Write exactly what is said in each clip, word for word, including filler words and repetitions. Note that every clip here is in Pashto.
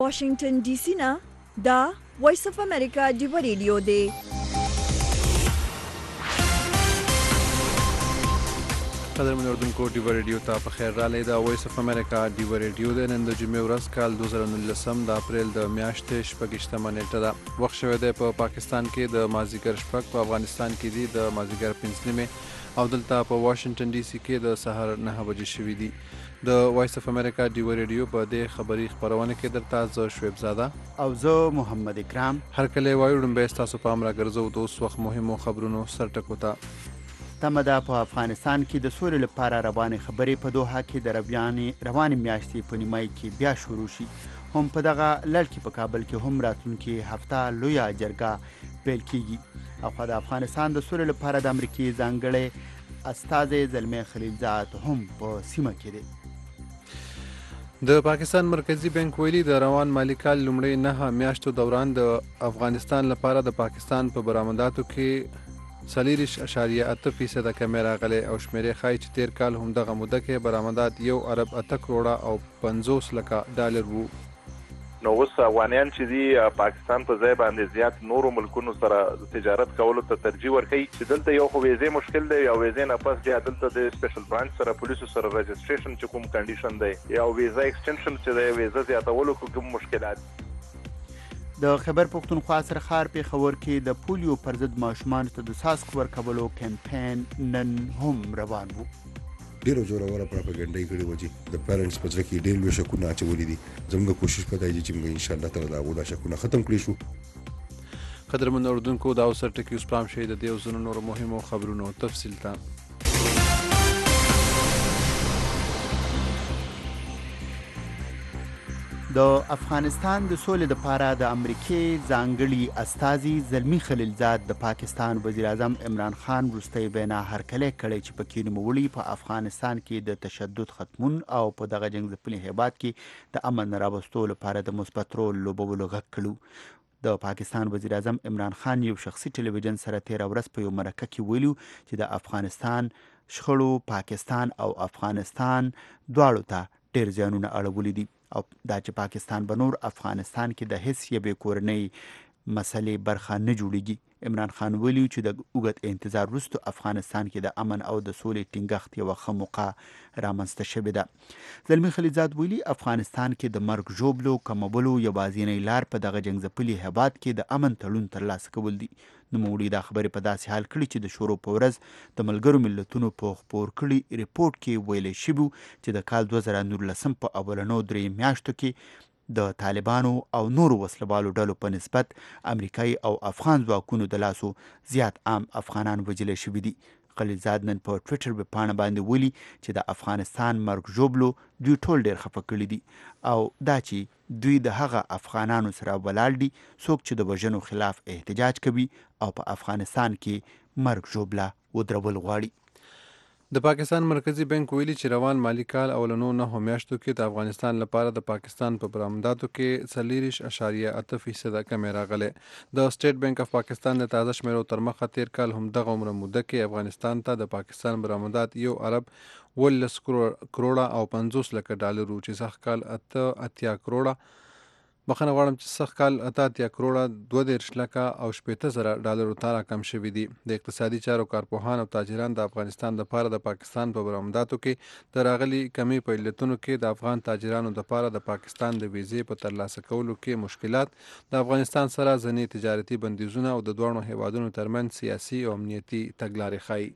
واشنگټن ډي سي نه دا وایس اف امریکا ډیو ریډیو دی. قدرمن اردوونکو ډیو ریډیو ته په خیر راغلی. دا وایس اف امریکا ډیو ریډیو دی. نن د جمعې ورځ کال دوه زره نولسم د اپریل د میاشتې شپږویشتمه نیټه ده. وخت شوی دی په پاکستان کې د مازدیګر شپږ، په افغانستان کې دي د مازدیګر پنځه نیمې او دلته په واشنګټن ډي سي کې د سهار نهه بجې شوي دي. د وایس اف امریکا ډیو ریډیو په دې خبري خپرونه کې درته زه شعیب زاده او زه محمد اکرام هر کله وایو لومبی ستاسو پام راګرځو د اوس وخت مهمو خبرونو سرټکو ته. تمه ده په افغانستان کې د سولې لپاره روانې خبرې په دوحه کې د روانې روانې میاشتې په نیمایي کې بیا شروع شي. هم په دغه لړ کې په کابل کې هم راتلونکي هفته لویه جرګه پیل کیږي. او د افغانستان د سولې لپاره د امریکې ځانګړی استازی زلمی خلیلزاد هم په سیمه کې دی. د پاکستان مرکزی بانک ویلي د روان مالی کال لومړی نهه میاشتو دوران د افغانستان لپاره د پاکستان په برآمداتو کې څلېرویشت اعشاریه اته فیصده کمې راغلی او شمیرې ښایي چې تیر کال همدغه موده کې برآمدات یو ارب اته کروړه او پنځوس لکه ډالر وو. نو اوس افغانیان چې دي پاکستان په ځای باندې زیات نورو ملکونو سره تجارت کولو ته ترجیح ورکوي چې دلته یو خو ویزې مشکل دی او ویزې نه پس بیا دلته د سپیشل برانچ سره پولیسو سره رجسټریشن چې کوم کنډیشن دی یا ویزا ایکسټنشن چې دی ویزا زیاتولو کوم مشکلات. د خیبر پښتونخوا سرخار پېښور کې د پولیو پر ضد ماشومانو ته د څاڅکو ورکولو کمپین نن هم روان و. ډېرو زوروره پراپګنډه یې کړې وه چې د پیرنټس په زړه کې ډېر لوی شکونه اچولي دي. زموږ کوشش په دی چې موږ انشاءالله تعالی د هغو دا شکونه ختم کړی شو. قدرمن اردوونکو دا اوس سرټکي اوس پام شئ د دې او ځینو نورو مهمو خبرونو تفصیل ته. د افغانستان د سولې لپاره د امریکې ځانګړي استازي زلمی خلیلزاد د پاکستان وزیر اعظم عمران خان وروستی وینا هرکلی کړی چې پکې نوموړي په افغانستان کې د تشدد ختمون او په دغه جنګ ځپلي هیواد کې د امن راوستو لپاره د مثبت رول لوبولو غږ کړو. د پاکستان وزیر اعظم عمران خان یو شخصي ټلویزیون سره تیره ورځ په یو مرکه کې ویلي چې د افغانستان شخړو پاکستان او افغانستان دواړو ته ډېر زیانونه اړولي دي او دا چې پاکستان به نور افغانستان کې د هیڅ یوې کورنۍ مسلې برخه نه جوړیږي. عمران خان ویلي چې د اوږد انتظار وروسته افغانستان کې د امن او د سولې ټینګښت یوه ښه موقع رامنځته شوې ده. زلمی خلیلزاد ویلي افغانستان کې د مرګ ژوبلو کمولو یوازینۍ لار په دغه جنګ ځپلي هیواد کې د امن تړون ترلاسه کول دي. نوموړي دا خبرې په داسې حال کړي چې د شروع په ورځ د ملګرو ملتونو په خپور کړي ریپورټ کې ویلی شوي چې د کال دوه زره نولسم په اولنو درې میاشتو کې د طالبانو او نورو وسلوالو ډلو په نسبت امریکایي او افغان ځواکونو د لاسو زیات عام افغانان وژلی شوي دي. خلیلزاد نن په ټویټر ویبپاڼه باندې ویلي چې د افغانستان مرګ ژوبلو دوی ټول ډېر خفه کړي دي او دا چې دوی د هغه افغانانو سره ولاړ دي څوک چې د وژنو خلاف احتجاج کوي او په افغانستان کې مرګ ژوبله ودرول غواړي. د پاکستان مرکزی بانک ویلي چې روان مالی کال اولنو نهو میاشتو کې د افغانستان لپاره د پاکستان په برآمداتو کې څلېرویشت اعشاریه اته فیصده کمې راغلی. د سټیټ بانک اف پاکستان د تازه شمیرو تر مخه تیر کال همدغه عمره موده کې افغانستان ته د پاکستان برآمدات یو ارب اوولس کروړه او پنځوس لکه ډالر وو چې سږ کال اته اتیا کروړه بخښنه غواړم چې سږ کال اته اتیا کروړه دوه دېرش لکه او شپېته زره ډالرو ته راکم شوي دي. د اقتصادي چارو کارپوهان او تاجران د افغانستان لپاره د پاکستان په برآمداتو کې د راغلي کمی په علتونو کې د افغان تاجرانو لپاره د پاکستان د ویزې په ترلاسه کولو کې مشکلات، د افغانستان سره ځینې تجارتي بندیزونه او د دواړو هیوادونو ترمنځ سیاسي او امنیتي تګلارې ښایي.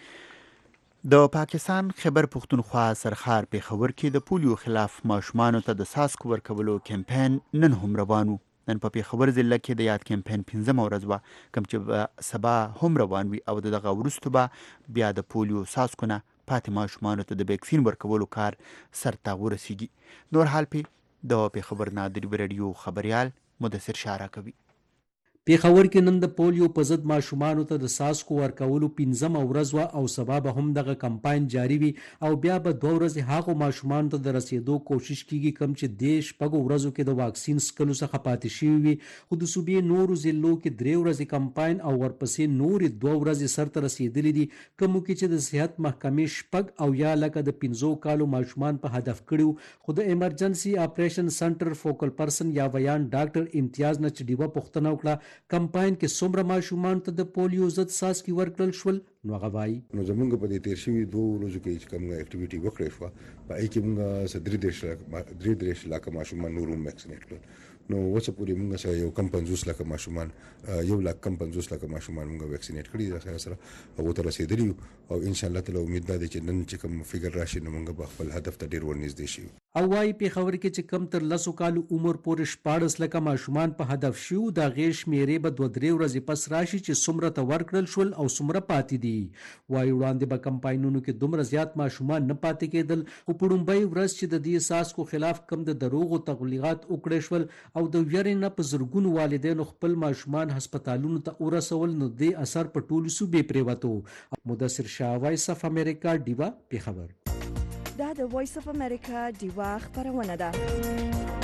د پاکستان خیبر پښتونخوا سرخار پېښور کې د پولیو خلاف ماشومانو ته د څاڅکو ورکولو کمپین نن هم روان و. نن په پېښور ضلع کې د یاد کمپین پنځمه ورځ وه کوم چې به سبا هم روان وي او د دغه وروسته به بیا د پولیو څاڅکو نه پاتې ماشومانو ته د ویکسین ورکولو کار سرته ورسیږي. نور حال پې د پېښور نه د ډیو راډیو خبریال مدثر شاه راکوي. پیښور کې نن د پولیو په ضد ماشومانو ته د څاڅکو ورکولو پنځمه ورځ وه او سبا به هم دغه کمپاین جاري وي او بیا به دوه ورځې هغو ماشومانو ته د رسېدو کوشش کیږي کوم چې دې شپږو ورځو کې د واکسین څکلو څخه پاتې شوي وي. خو د صوبې نورو ضلعو کې درې ورځې کمپاین او ورپسې نورې دوه ورځې سرته رسېدلې دي، کومو کې چې د صحت محکمې شپږ او یا لکه د پنځو کالو ماشومان په هدف کړي. خو د ایمرجنسي اپریشن سنټر فوکل پرسن یا ویان ډاکټر امتیاز نه چې ډیوه پوښتنه وکړه کمپاین کې څومره ماشومان ته د پولیو ضد څاڅکي ورکړل شول، نو هغه وایي نو زمونږ په دې تیر شوي دوه ورځو کې چې کومه اکټیویټي وکړې شوه په هغې کې مونږ څه درې دېرش درې دېرش لاکه ماشومان نور هم ویکسینېټ کړل. نو اوسه پورې مونږ سره یو کم پنځوس لکه ماشومان یو لاک کم پنځوس لکه ماشومان مونږ ویکسینېټ کړي دي سره سره هغو ته رسېدلي یو او انشاءالله تعالی امید دا دی چې نن چې کوم فګر راشي نو مونږ به خپل هدف ته ډېر ورنږدې شي. او وايي پیښور کې چې کم تر لسو کالو عمر پورې شپاړس لکه ماشومان په هدف شو د هغې شمېرې به دوه درې ورځې پس راشي چې څومره ته ورکړل شول او څومره پاتې دي. وايي وړاندې به کمپاینونو کې دومره زیات ماشومان نه پاتې کېدل، خو په لومړۍ ورځ چې د دې څاڅکو خلاف کم د دروغو تبلیغات وکړې شول او د ویرې نه په زرګونو والدینو خپل ماشومان هسپتالونو ته ورسول، نو دې اثر په ټولو صوبې پرېوتو. مدثر شاه، وایس اف امریکا، ډیوه، پیښور. دا د وایس اف امریکا ډیوه خپرونه ده.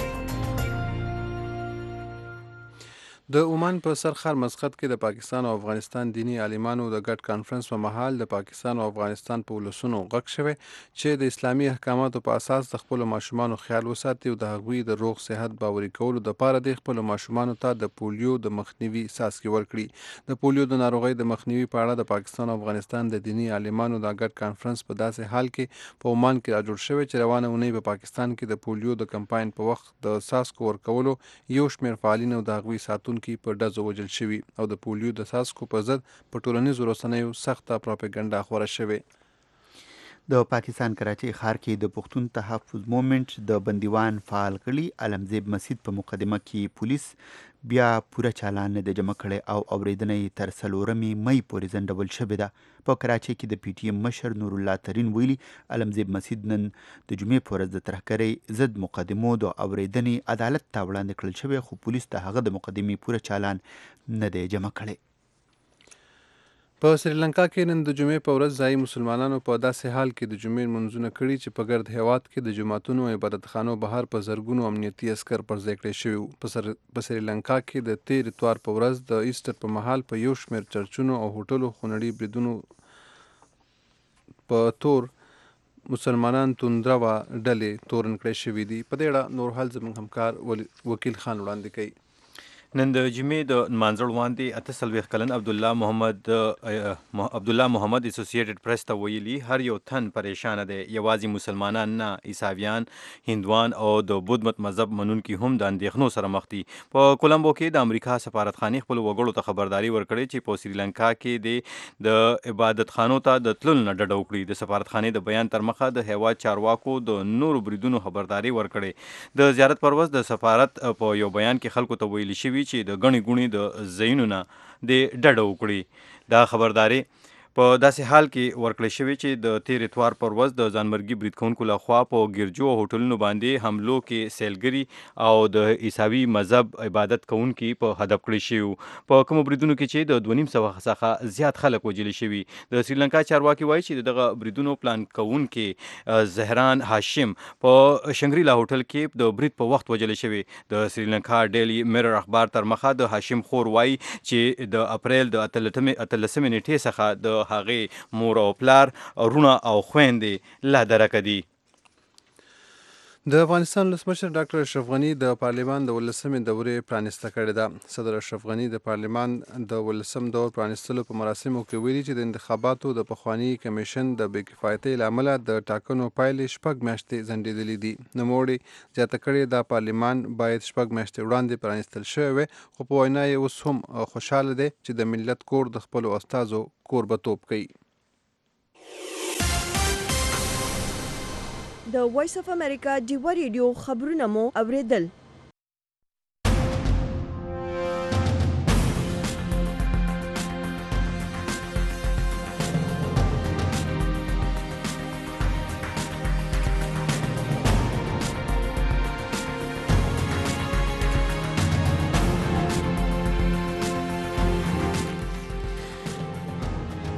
د عمان په سرخر مسقط کې د پاکستان او افغانستان دینی عالمانو د ګډ کانفرنس په مهال د پاکستان او افغانستان په ولسونو غږ شوی چې د اسلامي احکاماتو په اساس د خپلو ماشومانو خیال وساتي او د هغوی د روغ صحت باوري کولو دپاره د خپلو ماشومانو ته د پولیو د مخنیوي څاڅکي ورکړي. د پولیو د ناروغۍ د مخنیوي په اړه د پاکستان او افغانستان د دینی عالمانو د ګډ کانفرنس په داسې حال کې په عمان کې راجوړ شوی چې روانه اونۍ په پاکستان کې د پولیو د کمپاین په وخت د څاڅکو ورکولو یو شمېر فعالین او د هغوی ساتون کې په ډزو وژل شوي او د پولیو د څاڅکو په ضد په ټولنیزو رسنیو سخته پروپاګنډا خوره شوې. د پاکستان کراچۍ ښار کې د پښتون تحفظ مومنټ د بندیوان فعال کړي علمزیب مسجد په مقدمه کې پولیس بیا پوره چالان نه د جمع کړی او اورېدنه تر څلورمې مۍ پورې ځنډول شوې ده. په کراچۍ کې د پی ټي ایم مشر نور الله ترین ویلي علمزیب مسجد نن د جمعې په ورځ د ترهګرۍ ضد مقدمو د اورېدنې عدالت ته وړاندې کړل شوی، خو پولیس د هغه د مقدمې پوره چالان نه دی جمع کړی. په سریلانکا کې نن د جمعې په ورځ ځایي مسلمانانو په داسې حال کې د جمعې لمونځونه کړي چې په ګرد هیواد کې د جوماتونو او عبادتخانو بهر په زرګونو امنیتي عسکر پر ځای کړی شوي وو. په سر... سریلانکا کې د تیر اتوار په ورځ د ایسټر په مهال په یو شمېر چرچونو او هوټلو خونړي بریدونو په تور مسلمانان توندروه ډلې تورن کړی شوي دي. په دې اړه نور حال زموږ همکار وکیل خان وړاندې کوي. نن د جمعې د نمانځل وړاندې اته څلوېښت کلن عبدالله محمد عبدالله محمد اسوسییټډ پریس ته ویلي هر یو تن پریشانه دی، یوازې مسلمانان نه، عیساویان، هندوان او د بودھ مت مذهب منونکي هم د اندېښنو سره مخ دي. په کولمبو کې د امریکا سفارتخانې خپلو وګړو ته خبرداري ورکړې چې په سریلانکا کې د عبادتخانو ته د تللو نه ډډه وکړي. د سفارتخانې د بیان تر مخه د هیواد چارواکو د نورو بریدونو خبرداري ورکړې. د زیارت پر ورځ د سفارت په یو بیان کې خلکو ته ویلي شوي چې د غني غوني د ځایونو نه د ډډه وکړي. دا خبرداري په داسې حال کې ورکړل شوی چې د تیر اتوار پر ورځ د ځانمرګي برید کوونکو لخوا په ګرجو او هوټلونو باندې حملو کې سیلګري او د عیساوي مذهب عبادت کوونکي په هدف کړی شوي. په کومو بریدونو کې چې د دوه نیم سوه څخه زیات خلک وژل شوي. د سریلانکا چارواکي وایي چې دغه بریدونو پلان کوونکي زهران هاشم په شنګریلا هوټل کې د برید په وخت وژل شوی. د سریلانکا ډیلی میرر اخبار تر مخه د هاشم خور وایي چې د اپریل د اتلسمې نیټې څخه د هغې مور او پلار، رونه او خویندې لا درکه دي. د افغانستان ولسمشر ډاکټر اشرف غني د پارلمان د ولسمې دورې پرانسته کړې ده. صدر اشرف غني د پارلمان د ولسم دور پرانستلو په مراسمو کې ویلي چې د انتخاباتو د پخواني کمیشن د بې کفایتۍ له امله د ټاکنو پایلې شپږ میاشتې ځنډېدلې دي. نوموړي زیاته کړې دا پارلمان باید شپږ میاشتې وړاندې پرانستل شوی وی، خو په وینا یې اوس هم خوشحاله دی چې د ملت کور د خپلو استازو کوربتوب کوي. د وایس اف امریکا ډیوه ریډیو خبرونه مو اوریدل.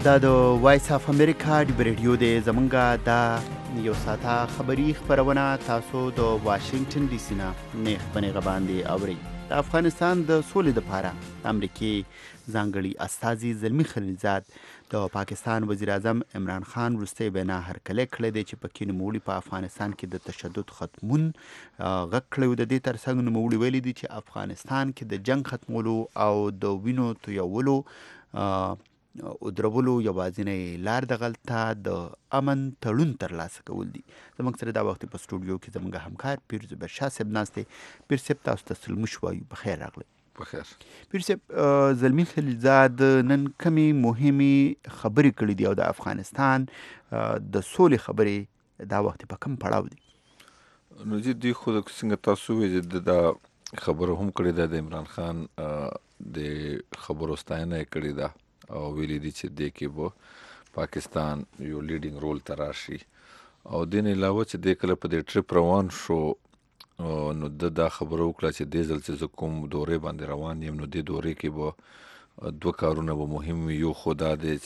دا د وایس اف امریکا د ریډیو دی. زمونږ دا یو ساعته خبري خبرونه تاسو د واشنگټن ډي سي نه نیغ په نیغه باندې اورئ. د افغانستان د سولې دپاره د امریکې ځانګړي استازي زلمي خلیلزاد د پاکستان وزیر اعظم عمران خان وروستی وینا هرکلی کړی دی چې پکې نوموړي په افغانستان کې د تشدد ختمون غږ کړی و. د دې ترڅنګ نوموړي ویلي دي چې افغانستان کې د جنګ ختمولو او د وینو تویولو او درولو یوازینۍ لار دغلته د امن تړون ترلاسه کول دي. زموږ سره دا وخت په سټوډیو کې زموږ همکار پیر زبیر شاه صاحب ناست دی. پیر صاحب تاسو ته سلمش وایو، بخیر راغلی. بخیر. پیر صاحب، زلمي خلیلزاد نن کمې مهمې خبرې کړې دي او د افغانستان د سولې خبرې دا وخت په کم پړاو دي؟ نو چې دوی خو څنګه تاسو وایي دا خبره هم کړې ده، د عمران خان د خبرو ستاینه یې کړې ده او ویلي دي چې دې کې به پاکستان یو لیډینګ رول ته راشي. او دې نه علاوه چې دې کله په دې ټریپ روان شو نو د دا خبره وکړه چې دې ځل چې زه کوم دورې باندې روان یم نو دې دورې کې به دوه کارونه به مهم وي. یو خو دا دی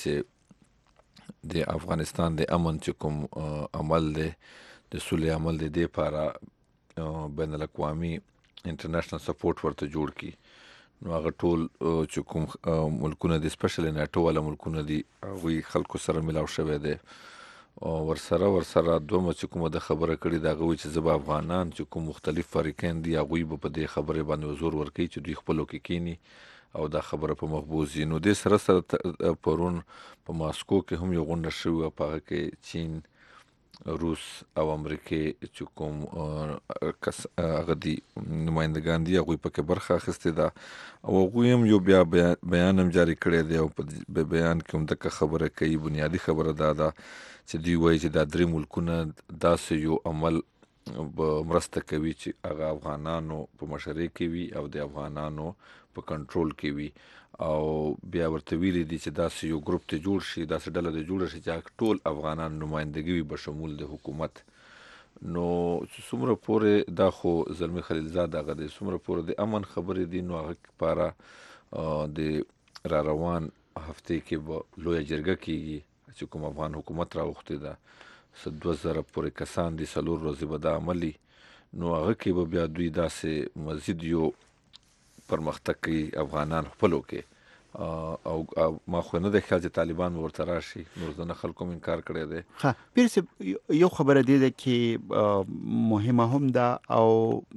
چې د افغانستان د امن چې کوم عمل دی، د سولې عمل دی، دې لپاره بین الاقوامي انټرنیشنل سپورټ ورته جوړ کړي. نو هغه ټول چې کوم ملکونه دي، سپیشلی نیټو والا ملکونه دي، هغوی خلکو سره ملاو شوی دی. او ورسره ورسره دومره چې کومه د خبره کړې د هغه وایي چې زه به افغانان چې کوم مختلف فریقین دي هغوی به په دې خبرې باندې زور ورکوي چې دوی خپلو کې کینی او دا خبره په مخ بوځي. نو دې سره سره پرون په ماسکو کې هم یو غونډه شوې وه، په هغه کې چین، روس او امریکې چې کوم کس هغه دي نمایندګان دي هغوی پکې برخه اخیستې ده او هغوی هم یو بیا بیان هم جاري کړی دی او په بیان کې هم دغه خبره کوي. بنیادي خبره دا ده چې دوی وایي چې دا درې ملکونه داسې یو عمل به مرسته کوي چې هغه افغانانو په مشرۍ کې وي او د افغانانو په کنټرول کې وي. او بیا ورته ویلي دي چې داسې یو ګروپ ته جوړ شي، داسې ډله ته جوړه شي چې هغه ټول افغانان نمایندګي وي بشمول د حکومت. نو څومره پورې دا خو زلمي خلیلزاد هغه دی، څومره پورې د امن خبرې دي نو هغه لپاره د را روان هفتې کې به لویه جرګه کېږي چې کوم افغان حکومت راوښتې ده. څه دوه زره پورې کسان دي، څلور ورځې به دا عملي. نو هغه کې به بیا دوی داسې مزید یو پرمختګ کوي افغانان خپلو کې. او ما خو نه دی خیال چې طالبان به ورته راشي، نور زه نه خلکو هم انکار کړی دی. ښه پیر صاحب، یو خبره دې ده چې مهمه هم ده او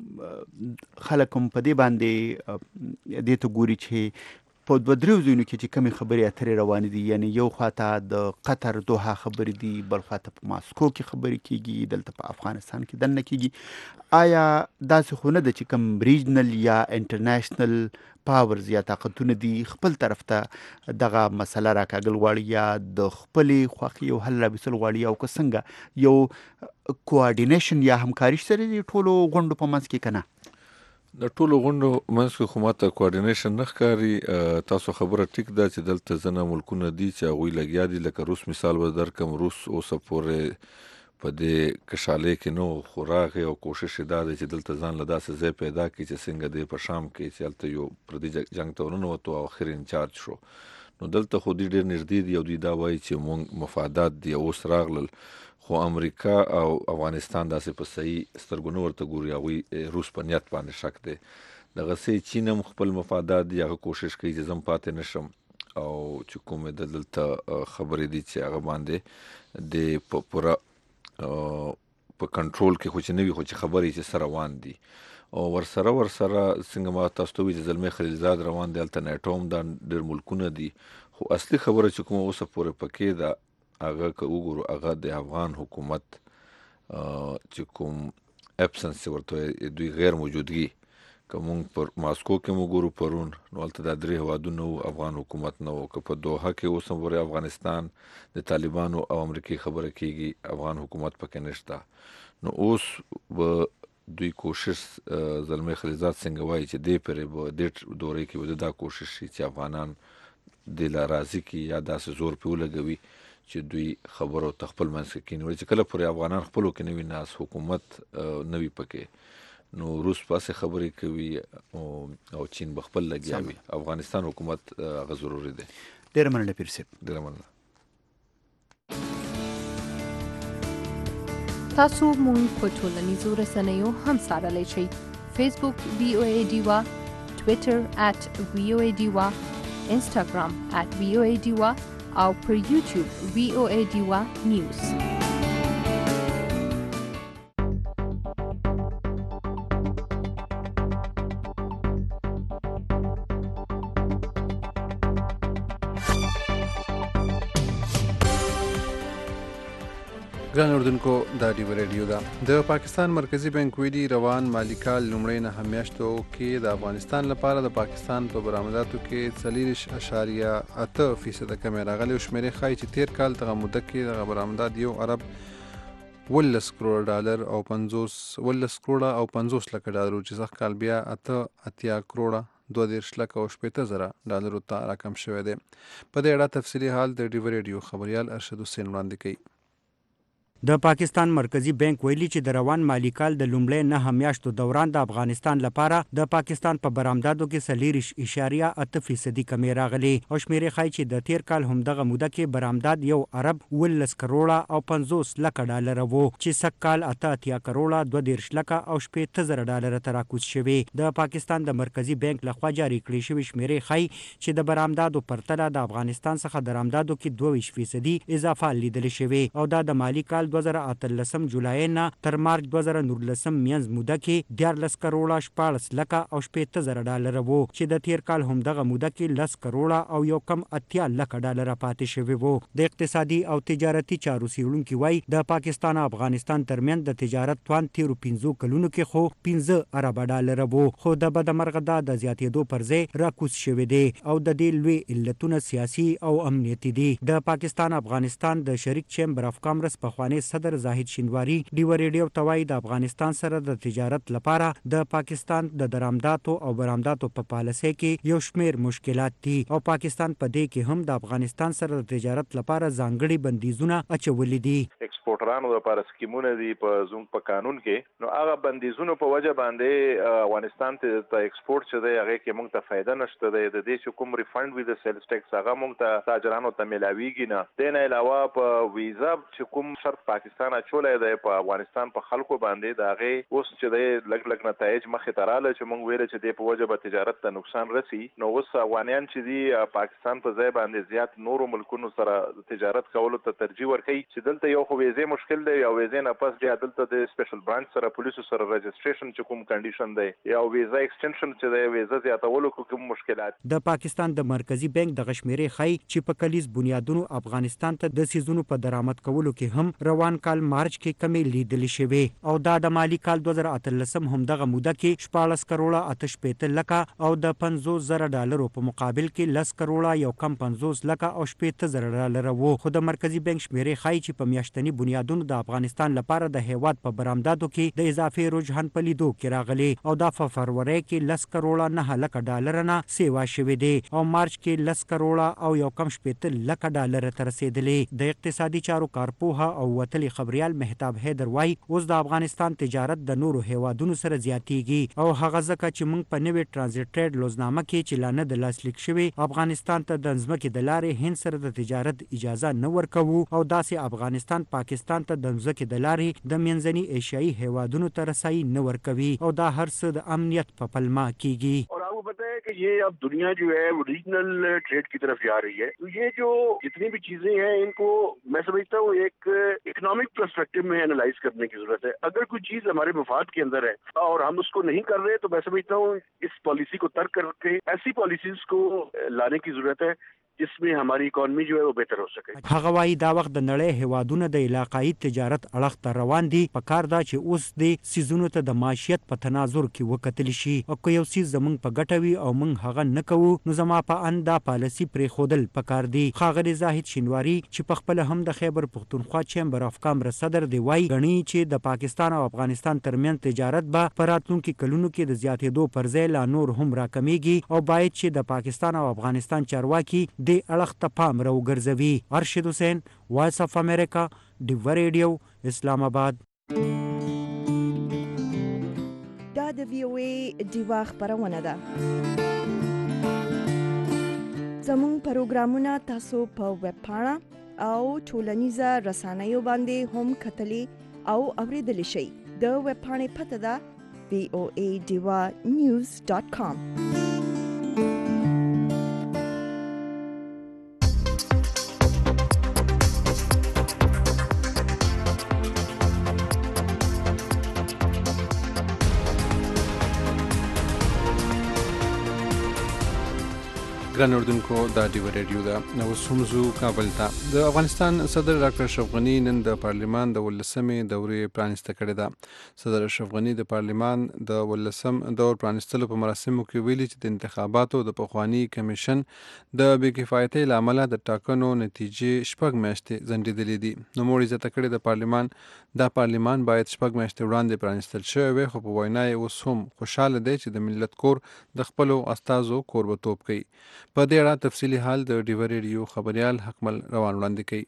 خلک هم په دې باندې دې ته ګوري چې په دوه دریو ځایونو کې چې کومې خبرې اترې روانې دي، یعنی یو خواته د قطر دوحه خبرې دي، بل خواته په ماسکو کې خبرې کېږي، دلته په افغانستان کې دننه کېږي. آیا داسې خو نه ده چې کوم ریجنل یا انټرنیشنل پاورز یا طاقتونه دي خپل طرف ته دغه مسله راکاږل غواړي یا د خپلې خوښې یو حل راویستل غواړي، او که څنګه یو کوارډینیشن یا همکاري شته د ټولو غونډو په منځ کې که نه؟ د ټولو غونډو منځ کې خو ماته کوارډینیشن نه ښکاري. تاسو خبره ټیک ده چې دلته ځینې ملکونه دي چې هغوی لګیا دي، لکه روس مثال به درکړم. روس اوسه پورې په دې کشالۍ کې نه و، خو راغی او کوشش یې دا دی چې دلته ځان له داسې ځای پیدا کړي چې څنګه دی په شام کې چې هلته یو پردي جنګ ته ورننوتو او اخر انچارج شو. نو دلته خو دوی ډېر نږدې دي او دوی دا وایي چې مونږ مفادات دي او اوس راغلل. خو امریکا او افغانستان داسې په صحیح سترګو نه ورته ګوري، هغوی روس په نیت باندې شک دی. دغسې چین هم خپل مفادات دي، هغه کوشش کوي چې زه هم پاتې نه شم او چې کومې د دلته خبرې دي چې هغه باندې د په پوره په کنټرول کې خو چې نه وي، خو چې خبرې چې سره روان دي. او ورسره ورسره څنګه ما تاسو ته وایي چې زلمي خلیلزاد روان دی، هلته نیټو هم دا ډېر ملکونه دي. خو اصلي خبره چې کومه اوسه پورې پکې ده هغه که وګورو هغه د افغان حکومت چې کوم اپسنس چې ورته دوی غیر موجودګي، که مونږ پر ماسکو کې وګورو پرون نو هلته دا درې هېوادونه وو، افغان حکومت نه وو. که په دوحه کې اوس هم پورې افغانستان د طالبانو او امریکې خبره کېږي، افغان حکومت پکې نشته. نو اوس به دوی کوشش زلمي خلیلزاد څنګه وایي چې دې پرې به دې دورې کې به دا کوشش شي چې افغانان دې له راضي کړي یا داسې زور پرې ولګوي چې دوی خبرو ته خپل منځ کې کېنولي چې کله پورې افغانان خپلو کې نه وي، ناس حکومت نه وي پکې. نو روس پاسې خبرې کوي او چین به خپل لګیا وي، افغانستان حکومت هغه ضروري دی. ډېره مننه پیر صاحب. ډېره مننه. تاسو مونږ په ټولنیزو رسنیو هم څارلی شئ. فیسبوک وی او ای ډیوا، ټویټر ات وی او ای ډیوا، انسټاګرام ات وی او ای ډیوا او پر یوټیوب وی او ای ډیوا نیوز. ګران اردوونکو دا ډیو ریډیو ده. د پاکستان مرکزی بانک ویلي روان مالی کال لومړۍ نهه میاشتو کې د افغانستان لپاره د پاکستان په برآمداتو کې څلېرویشت اعشاریه اته فیصده کمې راغلې او شمېرې ښایي چې تېر کال دغه موده کې دغه برآمدات یو ارب ولس کروړ ډالر او پنځوس ولس کروړه او پنځوس لکه ډالر چې سږ کال بیا اته اتیا کروړه دوه دېرش لکه او شپېته زره ډالرو ته راکم شوی دی. په دې اړه تفصیلي حال د ډیو ریډیو خبریال ارشد حسین وړاندې کوي. د پاکستان مرکزی بانک ویلي چې د روان مالی کال د لومړۍ نهه میاشتو دوران د افغانستان لپاره د پاکستان په برآمداتو کې څلېرویشت اعشاریه اته فیصدي کمې راغلي او شمېرې ښایي چې د تیر کال همدغه موده کې برآمدات یو ارب ولس کروړه او پنځوس لکه ډالره وو چې سږ کال اته اتیا کروړه دوه دېرش لکه او شپېته زره ډالره ته راکوز شوي. د پاکستان د مرکزی بانک لخوا جاري کړې شوې شمېرې ښایي چې د برآمداتو پرتله د افغانستان څخه درآمداتو کې دوه ویشت فیصدي اضافه لیدل شوې او دا د مالی کال دوه زره اتلسم جولای نه تر مارچ دوه زره نولسم میانځ موده کې دیارلس کروړه شپاړس لکه او شپېته زره ډالره وو چې د تیر کال همدغه موده کې لس کروړه او یو کم اتیا لکه ډالره پاتې شوي وو. د اقتصادي او تجارتي چارو څېړونکي وایي د پاکستان او افغانستان ترمنځ د تجارت توان تیرو پنځو کلونو کې خو پنځه اربه ډالره وو خو د بدمرغه دا د زیاتېدو پر ځای راکوز شوی دی او د دې لوی علتونه سیاسي او امنیتي دي. د پاکستان افغانستان د شریک چیمبر اف کامرس پخوانی صدر زاهد شینواری ډیو ریډیو ته وایي د افغانستان سره د تجارت لپاره د پاکستان د درآمداتو او برآمداتو په پالیسۍ کې یو شمېر مشکلات دي او پاکستان په دې کې هم د افغانستان سره د تجارت لپاره ځانګړي بندیزونه اچولي دي. ایکسپورټرانو لپاره سکیمونه دي په زموږ په قانون کې، نو هغه بندیزونو په وجه باندې افغانستان ته د ایکسپورټ چې دی هغه کې موږ ته فایده نشته دی. د دې چې کوم ریفند وي د سیلز ټیکس هغه موږ ته تاجرانو ته ملاویږي نه. د نه علاوه په ویزا چې کوم شرط پاکستان اچولای دی په افغانستان په خلکو باندې د هغې اوس چې دی لږ لږ نتایج مخې ته راغله چې موږ ویل چې دی په وجه به تجارت ته نقصان رسي. نو اوس افغانیان چې دي پاکستان په ځای باندې زیات نورو ملکونو سره تجارت کولو ته ترجیح ورکوي چې دلته یو خو ویزې مشکل دی، یو ویزې نه پس بیا دلته د سپیشل برانچ سره پولیسو سره رجسټریشن چې کوم کنډیشن دی یا ویزا ایکسټنشن چې دی ویزا زیاتولو کوم مشکلات. د پاکستان د مرکزی بانک د غشمیرې ښایي چې په کلیز بنیادونو افغانستان ته د سیزونو په درآمد کولو کې هم روان کال مارچ کې کمی لیدل شوی او دا د مالی کال دوه زره اتلسم همدغه موده کې شپاړس کروړه اته شپېته لکه او د پنځوس زره ډالرو په مقابل کې لس کروړه یو کم پنځوس لکه او شپېته زره ډالره وو. خو د مرکزی بانک شمېرې ښایي چې په میاشتني بنیادونو د افغانستان لپاره د هیواد په برآمداتو کې د اضافي رجحان په لیدو کې راغلی او دا په فروری کې لس کروړه نه لکه ډالره نه سیوا شوی دی او مارچ کې لس کروړه او یو کم شپېته لکه ډالره ته رسېدلی. د اقتصادي چارو کارپوه او وتلي خبريال مهتاب حیدر وایي اوس د افغانستان تجارت د نورو هیوادونو سره زیاتیږي او هغه ځکه چې موږ په نوې ټرانزیټ ټریډ لوزنامه کې چې لا نه د لاسلیک شوی افغانستان ته د ځمکې د لارې هند سره د تجارت اجازه نه ورکوو او داسې افغانستان پاکستان ته د ځمکې د لارې د منځني ایشیایي هیوادونو ته رسایي نه ورکوي او دا هر څه د امنیت په پلمه کیږي. और आपको पता है कि ये अब दुनिया जो है वो रीजनल ट्रेड की तरफ जा रही है, तो ये जो जितनी भी चीजें हैं इनको मैं समझता हूँ एक इकोनॉमिक पर्सपेक्टिव में एनालाइज करने की जरूरत है. अगर कोई चीज हमारे मफाद के अंदर है और हम उसको नहीं कर रहे तो मैं समझता हूँ इस पॉलिसी को तर्क करके ऐसी पॉलिसीज को लाने की जरूरत है जिसमें हमारी इकोनॉमी जो है वो बेहतर हो सके. هغه وايي دا وخت د نړۍ هیوادونو د علاقايي تجارت اړخ ته روان دي. په کار دا چې اوس د سیزونو ته د معیشت په تناظر کې وکتل شي او که یو سیز زمونږ په ګټه وي او موږ هغه نه کوو نو زما په ان دا پالیسي پرې ښودل پکار دي. ښاغلي زاهد شینواری چې په خپل هم د خیبر پښتونخوا چیمبر اف کامرس صدر دی وایي غني چې د پاکستان او افغانستان ترمنځ تجارت به په راتلونکي کلونو کې د زیاتېدو پر ځای لا نور هم راکمیږي او باید چې د پاکستان او افغانستان چارواکي د اړخ ته پام راوګرځوي. ارشد حسین، وایس اف امریکا، ډیو ریډیو، اسلام آباد. دا د وی او ای ډیوا خبرونه ده. زموږ پروګرامونه تاسو په ویب پاڼه او ټولنیزه رسنیو باندې هم کتلی او اوریدلی شئ. د ویب پاڼې پته ده وی او ای ډیوا نیوز ډاٹ کام. ګران اردوونکو دا ډیو ریډیو ده. نو سومزو کابل ته د افغانستان صدر ډاکټر اشرف غنی نن د پارلیمان د ولسمې دورې پرانسته کړې ده. صدر اشرف غنی د پارلیمان د ولسم دور پرانستلو په مراسمو کې ویلي چې د انتخاباتو د پخوانی کمیشن د بې کفایتۍ له امله د ټاکنو نتیجې شپږ میاشتې ځنډېدلې دي. نوموړي زیاته کړې د پارلیمان دا پارلیمان باید شپږ میاشتې وړاندې پرانستل شوی وي، خو په وینا یې اوس هم خوشحاله دی چې د ملت کور د خپلو استازو کوربتوب کوي. په دې اړه تفصیلي حال د ډیو ریډیو خبريال حکمل روان وړاندې کوي.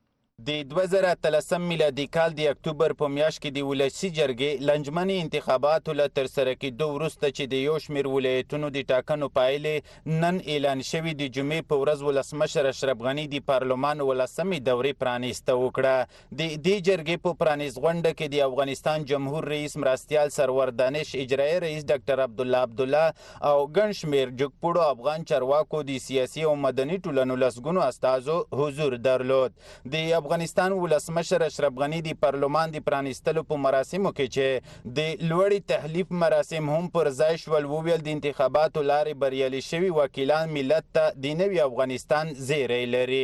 د دوه زره اتلسم میلادي کال د اکتوبر په میاشت کې د ولسي جرګې لنجمنې انتخاباتو له ترسره کېدو وروسته چې د یو شمېر ولایتونو د ټاکنو پایلې نن اعلان شوي د جمعې په ورځ ولسمشر اشرف غني د پارلمان ولسمې دورې پرانیسته وکړه. د دې جرګې په پرانیست غونډه کې د افغانستان جمهور رئیس مرستیال سرور دانش، اجرایي رئیس ډاکټر عبدالله عبدالله او ګڼ شمېر جګپوړو افغان چارواکو د سیاسي او مدني ټولنو لسګونو استازو حضور درلود. د افغانستان ولسمشر اشرف غني د پارلمان د پرانیستلو په مراسمو کې چې د لوړې تحلیف مراسم هم پر ځای شول، وویل د انتخاباتو لارې بریالي شوي وکیلان ملت ته د نوي افغانستان زیری لري.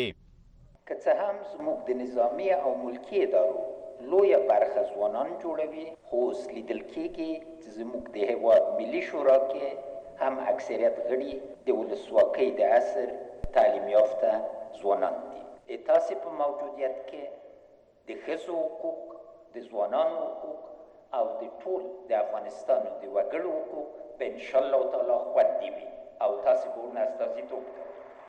که څه هم زموږ د نظامي او ملکي ادارو لویه برخه ځوانان جوړوي، خو اوس لیدل کېږي چې زموږ د هېواد ملي شورا کې هم اکثریت غړي د ولسواکۍ د عصر تعلیم یافته ځوانان دي. تاسې په موجودیت کې د ښځو حقوق، د ځوانانو حقوق او د ټول د افغانستان د وګړو حقوق به انشاءالله تعالی خوندي وي او تاسې به ورنه استازیتوب کوئ.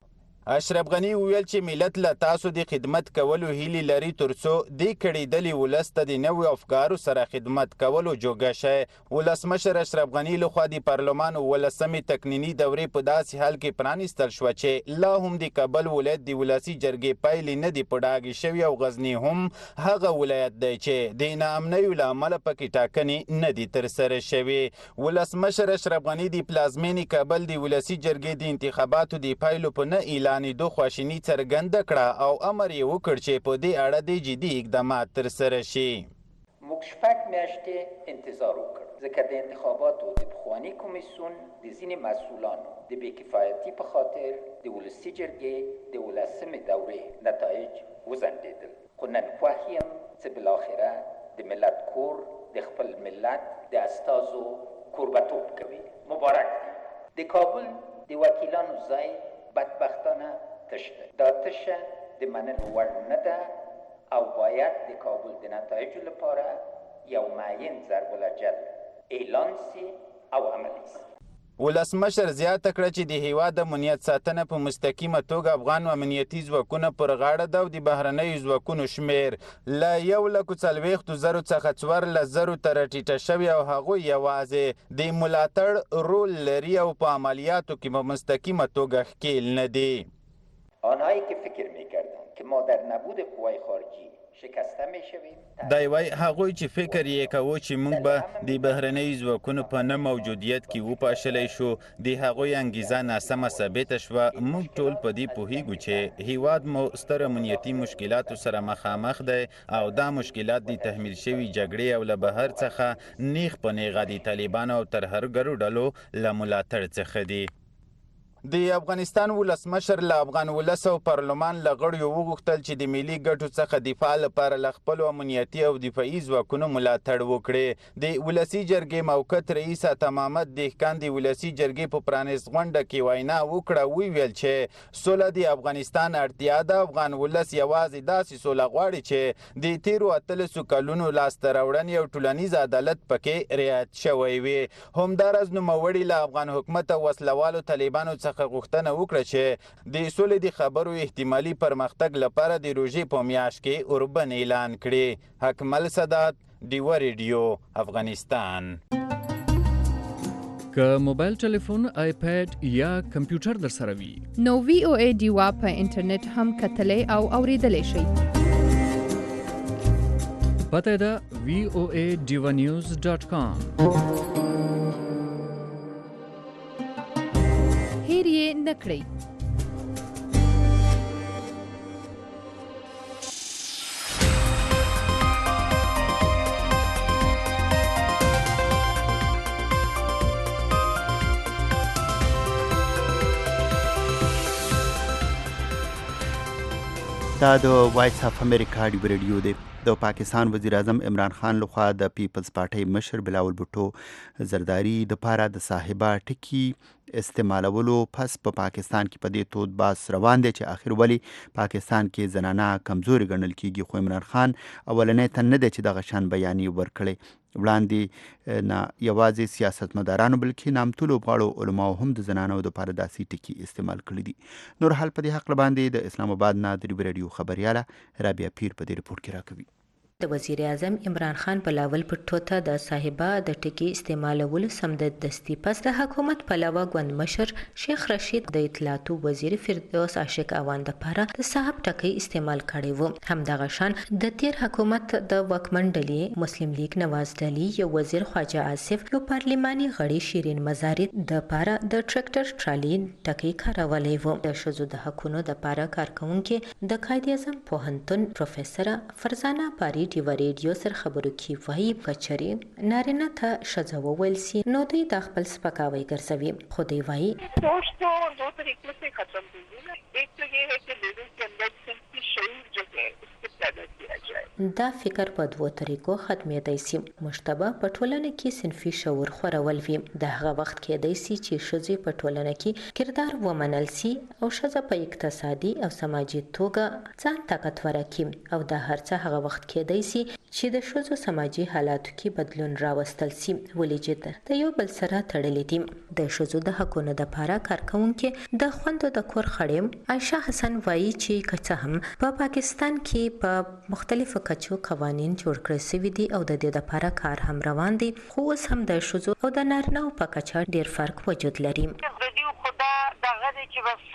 اشرف غني وویل چې ملت له تاسو د خدمت کولو هیلې لري ترڅو د کړېدلې ولس ته د نویو افکارو سره خدمت کولو جوګه شي. ولسمشر اشرف غني لخوا د پارلمان ولسمې تکنینی دورې په داسې حال کې پرانیستل شوه چې لا هم د کابل ولایت د ولسي جرګې پایلې نه دي په ډاګې شوي او غزني هم هغه ولایت دی چې د ناامنیو له امله پکې ټاکنې نه دي ترسره شوي. ولسمشر اشرف غني د پلازمینې کابل د ولسي جرګې د انتخاباتو د پایلو په نه اعلان دو خواشینی څرګنده کړه او امر یې وکړ چې په دې اړه د جدي اقدامات ترسره شي. موږ شپږ میاشتې انتظار وکړ ځکه د انتخاباتو د پخواني کمیسیون د ځینې مسؤلانو د بې کفایتي په خاطر د ولسي جرګې د ولسمې دورې نتایج وځنډېدل. خو نن خوښ یم چې بالاخره د ملت کور د خپل ملت د استازو کوربتوب کوي. مبارک دی. د کابل د وکیلانو ځای بدبختانه تش ده. دا تشه د منلو وړ نه ده او باید د کابل د نتایجو لپاره یو معین ضرب الجل اعلان سي او عملي سي. ولسمشر زیاته کړه چې د هیواد د امنیت ساتنه په مستقیمه توګه افغان امنیتي ځواکونه پر غاړه ده او د بهرنیو ځواکونو شمیر له یو لکو څلوېښتو زرو څخه څوارلس زرو ته راټیټه شوې او هغوی یوازې د ملاتړ رول لري او په عملیاتو کې په مستقیمه توګه ښکیل نه دي. آنهایی که فکر میکردند که ما در نبود قوای خارجی شکسته میشویم، دی وای هغوی چې فکر یې کوو چې موږ به د بهرنیو ځواکونو په نه موجودیت کې وپاشلی شو، د هغوی انګیزه ناسمه ثابته شوه. موږ ټول په دې پوهیږو چې هیواد مو ستر امنیتي مشکلاتو سره مخامخ دی او دا مشکلات د تحمیل شوي جګړې او له بهر څخه نیغ په نیغه د طالبانو او ترهګرو ډلو له ملاتړ څخه دي. د افغانستان ولسمشر له افغان ولس او پارلمان له غړیو وغوښتل چې د ملي ګټو څخه دفاع لپاره له خپلو امنیتي او دفاعي ځواکونو ملاتړ وکړي. د ولسي جرګې موقت رئیس عطا محمد دهقان د ولسي جرګې په پرانیست غونډه کې وینا وکړه. ویل چې سوله د افغانستان اړتیا ده. افغان ولس یوازې داسې سوله غواړي چې د تیرو اتلسو کلونو لاسته راوړنې او ټولنیز عدالت پکې رعایت شوی وي. همداراز نوموړي له افغان حکومت او وسلوالو طالبانو څخه غوښتنه وکړه چې د سولې د خبرو احتمالي پرمختګ لپاره د روژې په میاشت کې اوربند اعلان کړي. حکمل سادات، ډیو ریډیو، افغانستان. که موبایل ټلیفون، آیپیډ یا کمپیوټر در سره وي نو وی او ای ډیوا په انټرنیټ هم کتلی او اوریدلی شئ. پته ده وی او ای ډیوا نیوز ډاٹ کام. هیر یې نکړئ. دا د وایس اف امریکا ډیو ریډیو دی. د پاکستان وزیر اعظم عمران خان لخوا د پیپلز پارټۍ مشر بلاول بھټو زرداری د پاره د صاحبه ټکی استعمالولو پس په پا پاکستان کې په دې تود باس روان دی چې آخر ولی پاکستان کې زنانه کمزوري ګڼل کیږي. خو عمران خان اولنې تن نه دی چې دغه شان بیانې ورکړي. وړاندې نه یوازې سیاستمدارانو بلکې نامتو لوبغاړو علماو هم د زنانو د پاره داسې ټکي استعمال کړي دي. نور حال په دې حق باندې د اسلام آباد نه د ریډیو خبرياله رابعه پیر په دې رپورت کې راکوي. د وزیر اعظم عمران خان بلاول بھټو ته د صاحبه د ټکی استعمالولو سمدد دستی پس د حکومت پلوه غوند مشر شیخ رشید د اطلاعاتو وزیر فردوس عاشق اواند لپاره د صاحب ټکی استعمال کړي وو. هم دغه شان د تیر حکومت د وکمنډلی مسلم لیگ نواز ډلی یو وزیر خواجه آصف یو پارلیماني غړي شیرین مزاری د لپاره د ټریکټر ټرالی ټکی کارولای وو. د شذو د حقونو د لپاره کارکونکو د قائد اعظم پوهنتون پروفیسور فرزانه پاری ډیوا ریډیو سره خبرو کې وایي کچري نارینه ته شذو وویل سي نو دوی د خپل سپکاوي ګرځوي. خو دوی وایي سوچ تو دو طریقوں سے ختم ہوئی ہے. ایک تو یہ ہے کہ لوگوں کے اندر صنفی شعور جو ہے اس کو پیدا کیا جائے. دا فکر په دوه طریقو ختمېدای شي. مشتبه په ټولنه کې صنفي شعور خورول وي. د هغه وخت کېدای شي چې ښځې په ټولنه کې کردار ومنل سي او ښځه په اقتصادي او سماجي توګه ځان طاقتوره کړي او دا هر څه هغه وخت کېدای سي چې د ښځو سماجي حالاتو کې بدلون راوستل سي. ولې چې د یو بل سره تړلې دي. د ښځو د حقونو د لپاره کارکونکو د خوندو د کور خړیم عائشه حسن وایي چې کڅه هم په پا پاکستان کې په مختلفو کچو قوانین جوړ کړی شوي دي او د دې لپاره کار هم روان دی. خو اوس هم د ښځو او د نارینه‌و په کچه ډیر فرق وجود لري. د دې خدا دغه چې بس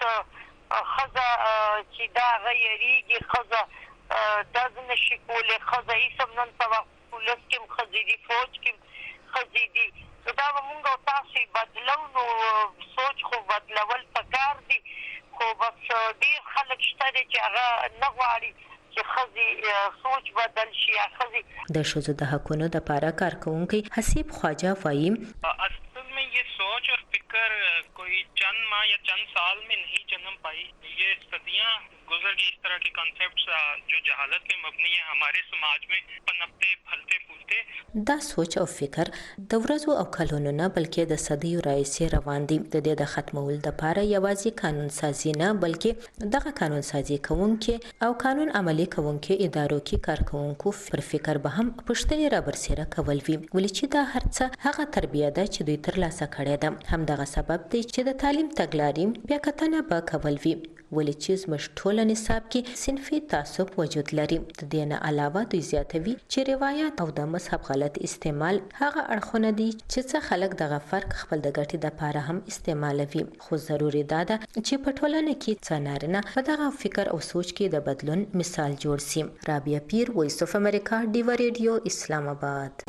ښځه چې دا غیریږي ښځه دازم نشي کولی ښځه هیڅ هم نن سبا پولیس کې هم ښځې دي فوج کې هم ښځې دي. نو دا به مونږ او تاسو بدلو نو سوچ خو بدلول پکار دي. خو بس ډېر خلک شته دي چې هغه نه غواړي چې ښځې سوچ بدل شي یا ښځې د ښځو د حقونو د لپاره کارکونکي حسیب خواجه وایي اصل میں یہ سوچ اور فکر کوئی چند ماہ یا چند سال میں نہیں جنم پائی. یہ صدیاں گزر گئی. اس طرح کے کانسیپٹس جو جہالت پہ مبنی ہے ہمارے سماج میں پنپتے پھلتے پھولتے. دا سوچ او فکر د ورځو او کلونو نه بلکې د صدیو راهیسې روان دي. د دې د ختمولو لپاره یوازې قانون سازي نه بلکې دغه قانون سازي کوونکي او قانون عملي کوونکي ادارو کې کارکونکو پر فکر به هم پښتني را برسېره کول وي. ولې چې دا هر څه هغه تربیه ده چې دوی ترلاسه کړې ده. هم دغه سبب دی چې د تعلیم تګلارې بیا کتنه به کول وي. ولې چې زموږ ټول نصاب کې صنفي تعصب وجود لري. د دې نه علاوه دوی زیاتوي چې روایت او د مذهب غلط استعمال هغه اړخونه دي چې څه خلک دغه فرق خپل د ګټې لپاره هم استعمالوي. خو ضروري ده چې په ټولنه کې څه نارینه په دغه فکر او سوچ کې د بدلون مثال جوړ شي. رابعه پیر، وایس اف امریکا، ډیوا ریډیو، اسلام آباد.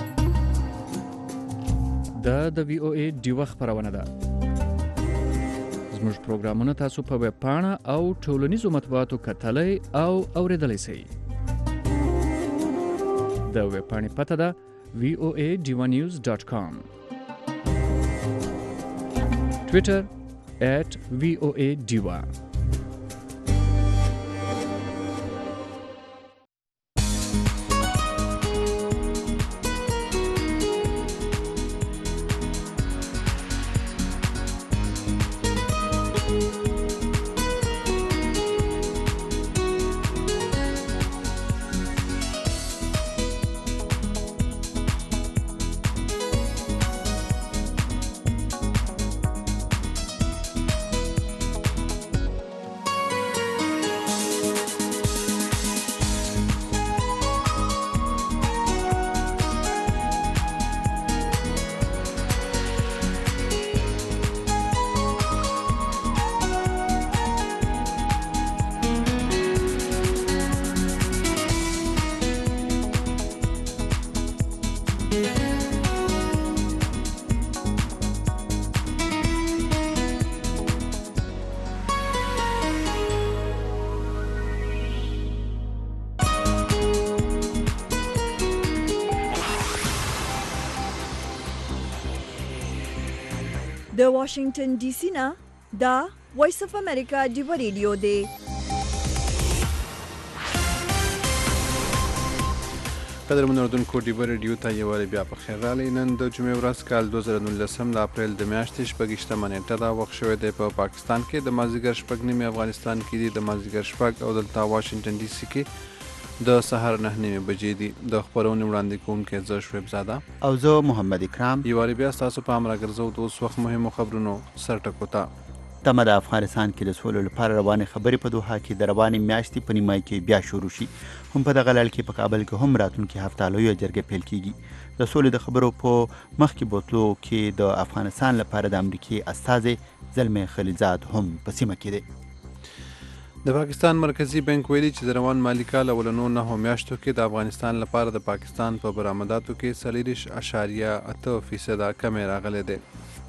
دا د وی او ای ډیوا خبرونه ده. زموږ پروګرامونه تاسو په ویب پاڼه او ټولنیزو مطبوعاتو کتلای او اوریدلای شئ. د ویب پاڼې پته ده وی او ای ډیوا نیوز ډاٹ کام. ټویټر ایٹ وی او ای ډیوا. د واشنگټن ډي سي نه دا وایس اف امریکا ډیو ریډیو دی. قدرمن اردوونکو ډیو ریډیو ته یو وارې بیا په خیر راغلی. نن د جمعې ورځ کال دوه زره نولسم د اپریل د میاشتې شپږیشتمه نیټه ده. وخت شوی دی په پاکستان کې د مازدیګر شپږ نیمې، افغانستان کې دي د مازدیګر شپږ، او دلته واشنګټن ډي سي کې د سهار نهه نیمې بجې دي. د خپرونې وړاندې کوونکی زه شعیب زاده او زه محمد اکرام. یو وارې بیا ستاسو په امر راګرځو د اوس وخت مهمو خبرونو سر ټکو ته. تمه د افغانستان کې د سولې لپاره روانې خبرې په دوحه کې د روانې میاشتې په نیمایي کې بیا شروع شي. هم په دغه لړ کې په کابل کې هم راتلونکي هفته لویه جرګه پیل کیږي. د سولې د خبرو په مخکې بوتلو کې د افغانستان لپاره د امریکې استازی زلمی خلیلزاد هم په سیمه کې دی. د پاکستان مرکزی بانک ویلي چې د روان مالي کال اولنو نهو میاشتو کې د افغانستان لپاره د پاکستان په برآمداتو کې څلوېښت اعشاریه اته فیصده کمی راغلی دی.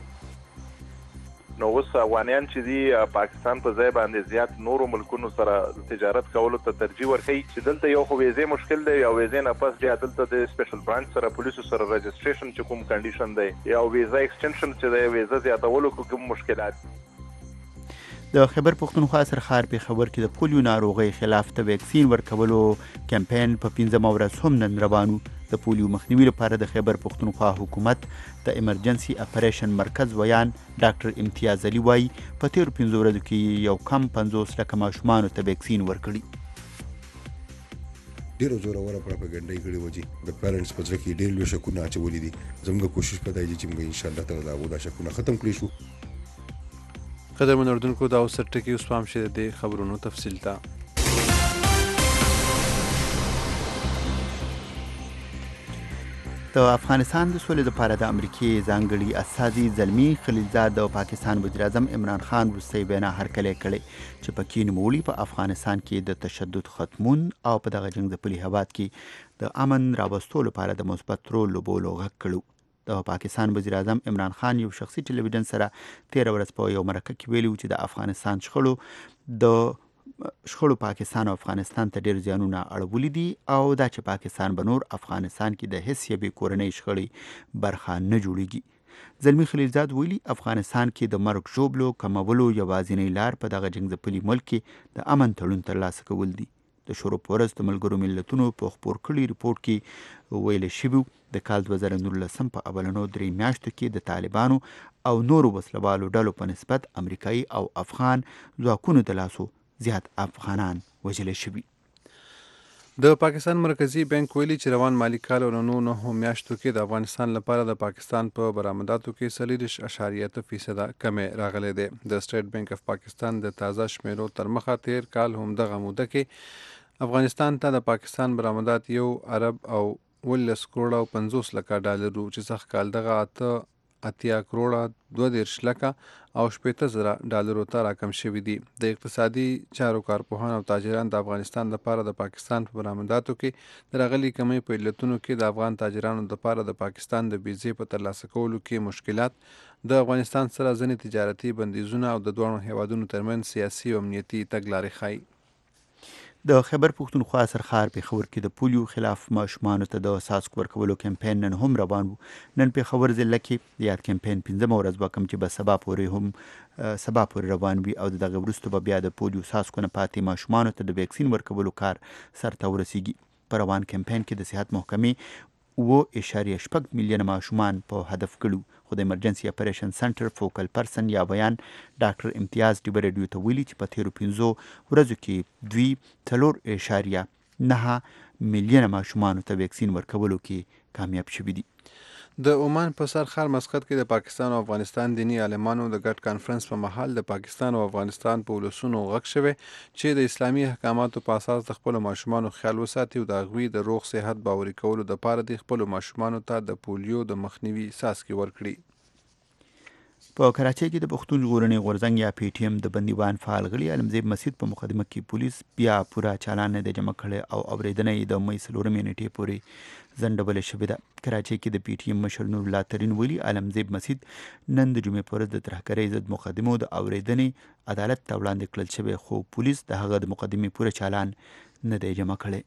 نو اوس افغانیان چې دي پاکستان په ځای باندې زیات نورو ملکونو سره تجارت کولو ته ترجیح ورکوي، چې دلته یو خو ویزې مشکل دی، یا ویزې نه پس بیا دلته د سپیشل برانچ سره پولیسو سره رجسټریشن چې کوم کنډیشن دی، یا ویزا ایکسټنشن چې دی، ویزا زیاتولو کوم مشکلات. د خیبر پښتونخوا سرخار په خبر کې د پولیو ناروغۍ خلاف د ویکسین ورکولو کمپاین په پنځمه ورځ هم نن روان و. د پولیو مخنیوي لپاره د خیبر پښتونخوا حکومت د ایمرجنسي اپریشن مرکز ویان ډاکټر امتیاز علي وایي په تیرو پنځو ورځو کې یو کم پنځوس لکه ماشومانو ته ویکسین ورکړي. ډېرو زوروره پروپاګاندا یې کړې وه چې د پیرنټس په زړه کې ډېر لوی شکونه اچولي دي. زموږ کوشش په دی چې موږ انشاءالله تعالی د هغو دا شکونه ختم کړی شو. قدرمن اردوونکو دا اوس ټکي اوس پام شه د خبرونو تفصیل ته. د افغانستان د سولې لپاره د امریکې ځانګړي استازي زلمی خلیلزاد د پاکستان وزیر اعظم عمران خان وروستۍ وینا هرکلی کړې چې پکې نوموړي په افغانستان کې د تشدد ختمون او په دغه جنګ ځپلي هېواد کې د امن راوستو لپاره د مثبت رول لوبولو غږ کړو. د پاکستان وزیر اعظم عمران خان یو شخصي ټلویزیون سره تیره ورځ په یو مرکه کې ویلي چې د افغانستان شخړو د شخړو پاکستان او افغانستان ته ډېر زیانونه اړولي دي او دا چې پاکستان به نور افغانستان کې د هیڅ یوې کورنۍ شخړې برخه نه جوړیږي. زلمی خلیلزاد ویلي افغانستان کې د مرګ ژوبلو کمولو یوازینۍ لار په دغه جنګ ځپلي ملک کې د امن تړون ترلاسه کول دي. د شروع په ورځ د ملګرو ملتونو په خپور کړي رپورټ کې ویل شوي د کال دوه زره نولسم په اولنو درې میاشتو کې د طالبانو او نورو وسلوالو ډلو په نسبت امریکایي او افغان ځواکونو د لاسو زیات افغانان وژل شوي. د پاکستان مرکزی بانک ویلي چې روان مالي کال اولنو نهو میاشتو کې د افغانستان لپاره د پاکستان په برآمداتو کې څلوېښت اعشاریه اته فیصده کمی راغلی دی. د سټیټ بانک اف پاکستان د تازه شمیرو تر مخه تیر کال همدغه موده کې افغانستان ته د پاکستان برآمدات یو ارب او ولس کروړه او پنځوس لکه ډالر وو، چې سږ کال دغه اته اتیا کروړه دوه دېرش لکه او شپېته زره ډالرو ته راکم شوي دي. د اقتصادي چارو کارپوهان او تاجران د افغانستان لپاره د پاکستان په برآمداتو کې د راغلي کمی په علتونو کې د افغان تاجرانو لپاره د پاکستان د ویزې په ترلاسه کولو کې مشکلات، د افغانستان سره ځینې تجارتي بندیزونه او د دواړو هیوادونو ترمنځ سیاسي او امنیتي تګلارې ښایي. د خیبر پښتونخوا سرخار پېښور کې د پولیو خلاف ماشومانو ته د څاڅکو ورکولو کمپاین نن هم روان و. نن پېښور ضلع کې د یاد کمپاین پنځمه ورځ به کوم چې به سبا پورې هم سبا پورې روان وي او د دغه وروسته به بیا د پولیو څاڅکو نه پاتې ماشومانو ته د ویکسین ورکولو کار سرته ورسیږي. په روان کمپاین کې د صحت محکمې اوه اعشاریه شپږ میلیونه ماشومان په هدف کړو، خو د ایمرجنسي اپریشن سنټر فوکل پرسن یا بیان ډاکټر امتیاز ډیبه ریډیو ته ویلي چې په تیرو پنځو ورځو کې دوی څلور اعشاریه نهه میلیونه ماشومانو ته ویکسین ورکولو کې کامیاب شوي دي. د عمان په سرخار مسقط کې د پاکستان او افغانستان دینی عالمانو د ګډ کانفرنس په مهال د پاکستان او افغانستان په ولسونو غږ شوی چې د اسلامي احکاماتو په اساس د خپلو ماشومانو خیال وساتي او د هغوی د روغ صحت باوري کولو دپاره د خپلو ماشومانو ته د پولیو د مخنیوي څاڅکي ورکړي. په کراچۍ کې د پښتون ژغورنې غورځنګ یا پی ټي ایم د بندیوان فعال غړي علمزیب مسید په مقدمه کې پولیس بیا پوره چالان نه د جمع کړی او اورېدنه یې د مۍ څلورمې نیټې پورې ځنډولې شوې ده. کراچۍ کې د پی ټي ایم مشر نور الله ترین ویلي علمزیب مسید نن د جمعې په ورځ د ترهګرۍ ضد مقدمو د اورېدنې عدالت ته وړاندې کړل شوی، خو پولیس د هغه د مقدمې پوره چالان نه دی جمع کړی.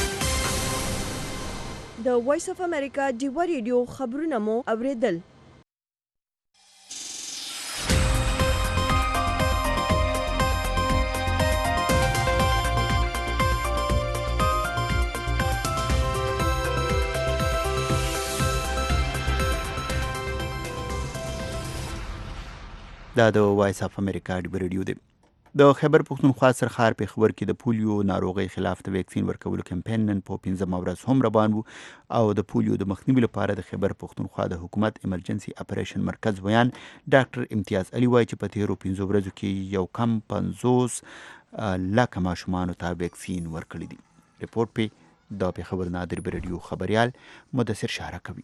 د وایس اف امریکا ډیو ریډیو خبرونه مو اوریدل. دا د وایس اف امریکا ډیبر ریډیو دی. د خیبر پښتونخوا سرخار په خبر کې د پولیو ناروغي خلاف د ویکسین ورکولو کمپاین نن په پنځمه ورځ هم روان وو او د پولیو د مخنیوي لپاره د خیبر پښتونخوا د حکومت ایمرجنسي اپریشن مرکز ویان ډاکټر امتیاز علي وایي چې په تیرو پنځو ورځو کې یو کم پنځوس لکه ماشومانو ته ویکسین ورکړي دي. رپورټ په د خبر نادر ریډیو خبريال مدثر شهره کوي.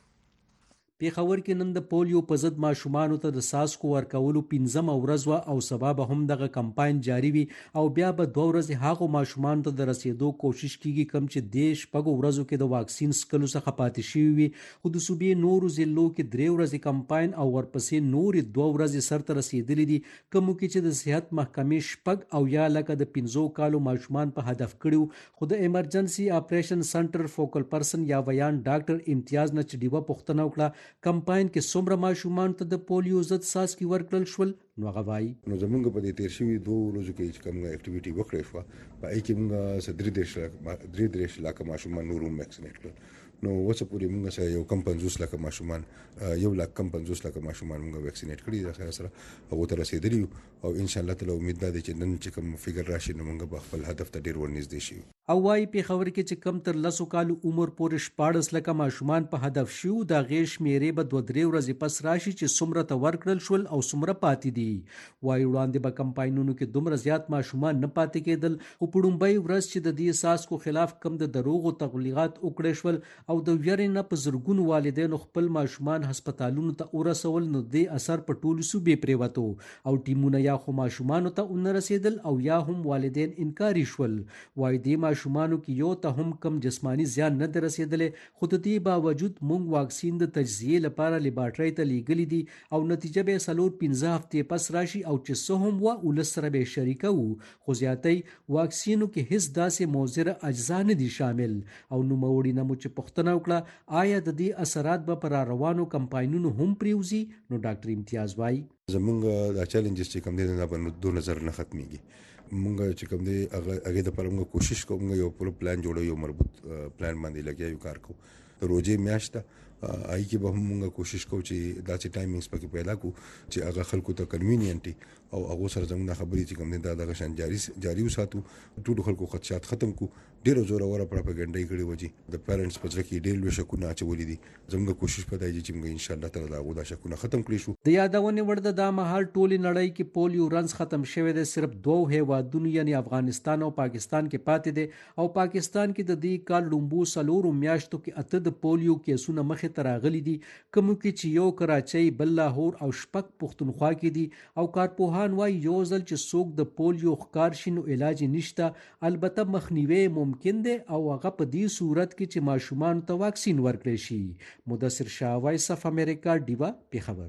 پیښور کې نن د پولیو په ضد ماشومانو ته د څاڅکو ورکولو پنځمه ورځ وه او سبا به هم دغه کمپاین جاري وي او بیا به دوه ورځې هغو ماشومانو ته د رسېدو کوشش کیږي کوم چې دې شپږو ورځو کې د واکسین څکلو څخه پاتې شوي وي. خو د صوبې نورو ضلعو کې درې ورځې کمپاین او ورپسې نورې دوه ورځې سرته رسېدلې دي، کومو کې چې د صحت محکمې شپږ او یا لکه د پنځو کالو ماشومان په هدف کړي. خو د ایمرجنسي اپریشن سنټر فوکل پرسن یا ویان ډاکټر امتیاز نه چې ډیوه پوښتنه وکړه کمپاین کې څومره ماشومان ته د پولیو ضد څاڅکي ورکړل شول، نو هغه وایي نو زمونږ په دې تیر شوي دوه ورځو کې چې کومه اکټیویټي وکړې شوه په هغې کې مونږ څه درې دېرش درې دېرش لکه ماشومان نور هم ویکسینېټ کړل. نو اوسه پورې مونږ سره یو کم پنځوس لکه ماشومان یو لاک کم پنځوس لکه ماشومان مونږ ویکسینېټ کړي دي. سره سره هغو ته رسېدلي یو او انشاءالله تعالی امید دا دی چې نن چې کوم فګر راشي نو مونږ به خپل هدف ته ډېر ورنږدې شي. او وايي پیښور کې چې کم تر لسو کالو عمر پورې شپاړس لکه ماشومان په هدف شو د هغې شمېرې به دوه درې ورځې پس راشي چې څومره ته ورکړل شول او څومره پاتې دي. وایي وړاندې به کمپاینونو کې دومره زیات ماشومان نه پاتې کېدل، خو په لومړۍ ورځ چې د دې څاڅکو خلاف کم د دروغو تبلیغات وکړی شول او د ویرې نه په زرګونو والدینو خپل ماشومان هسپتالونو ته ورسول، نو دې اثر په ټولو صوبې پرېوتو او ټیمونه یا خو ماشومانو ته ونه رسېدل او یا هم والدین انکاري شول. وایي دې ماشومانو کې یو ته هم کم جسمانی زیان نه دی رسېدلی، خو د دې باوجود موږ واکسین د تجزیې لپاره لیبارټرۍ ته لیږلي دي او نتیجه به څلور پنځه هفتې پس راشي او چې څه هم وه ولس سره به یې شریکوو. خو زیاتی واکسینو کې هیڅ داسې مضره اجزا نه دي شامل. او نوموړي نه مو چې پوښتنه وکړه آیا د دې اثرات به په را روانو کمپاینونو هم پرېوځي، نو ډاکټر امتیاز وایي زمونږ دا چیلنجز چې کوم دی دا په دو نظر نه ختمیږي. مونږ چې کوم دی هغې دپاره مونږ کوشش کوو، مونږ یو پوره پلان جوړو، یو مربوط پلان باندې لګیا یو کار کوو. د روژې میاشت ده هغې کې به هم مونږ کوشش کوو چې داسې ټایمنګز پکې پیدا کړو چې هغه خلکو ته کنوینینټ او هغو سره زموږ دا خبرې چې کوم دی دا دغه شان جاري جاري وساتو، ټولو خلکو خدشات ختم کړو. ډېره زوروره پراپګنډۍ کړې وه چې د پیرنټس په زړه کې ډېر لوی شکونه اچولي دي. زموږ کوشش په دا دی چې موږ انشاءالله تعالی د هغو دا شکونه ختم کړی شو. د یادونې وړ ده دا مهال ټولې نړۍ کې پولیو رنځ ختم شوی دی، صرف دوو هیوادونو یعنې افغانستان او پاکستان کې پاتې دی. او پاکستان کې د دې کال لومبو څلورو میاشتو کې اته د پولیو کیسونه مخې ته راغلي دي، کومو کې چې یو کراچۍ، بل لاهور او شپږ پښتونخوا کې دي. او کارپوهان وایي یو ځل چې څوک د پولیو ښکار شي نو علاج یې نشته، البته مخنیوی ممکن دی او هغه په دې صورت کې چې ماشومانو ته واکسین ورکړی شي. مدثر شاه، وایس اف امریکا، ډیوه، پیښور.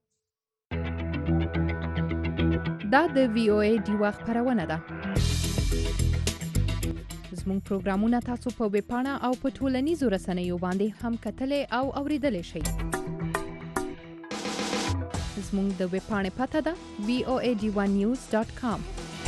دا د وی او ای ډیوه خپرونه ده. زموږ پروګرامونه تاسو په ویب پاڼه او په ټولنیزو رسنیو باندې هم کتلی او اوریدلی شئ. زموږ د ویب پاڼې پته ده وی او ای ډیوه نیوز ډاټ کام.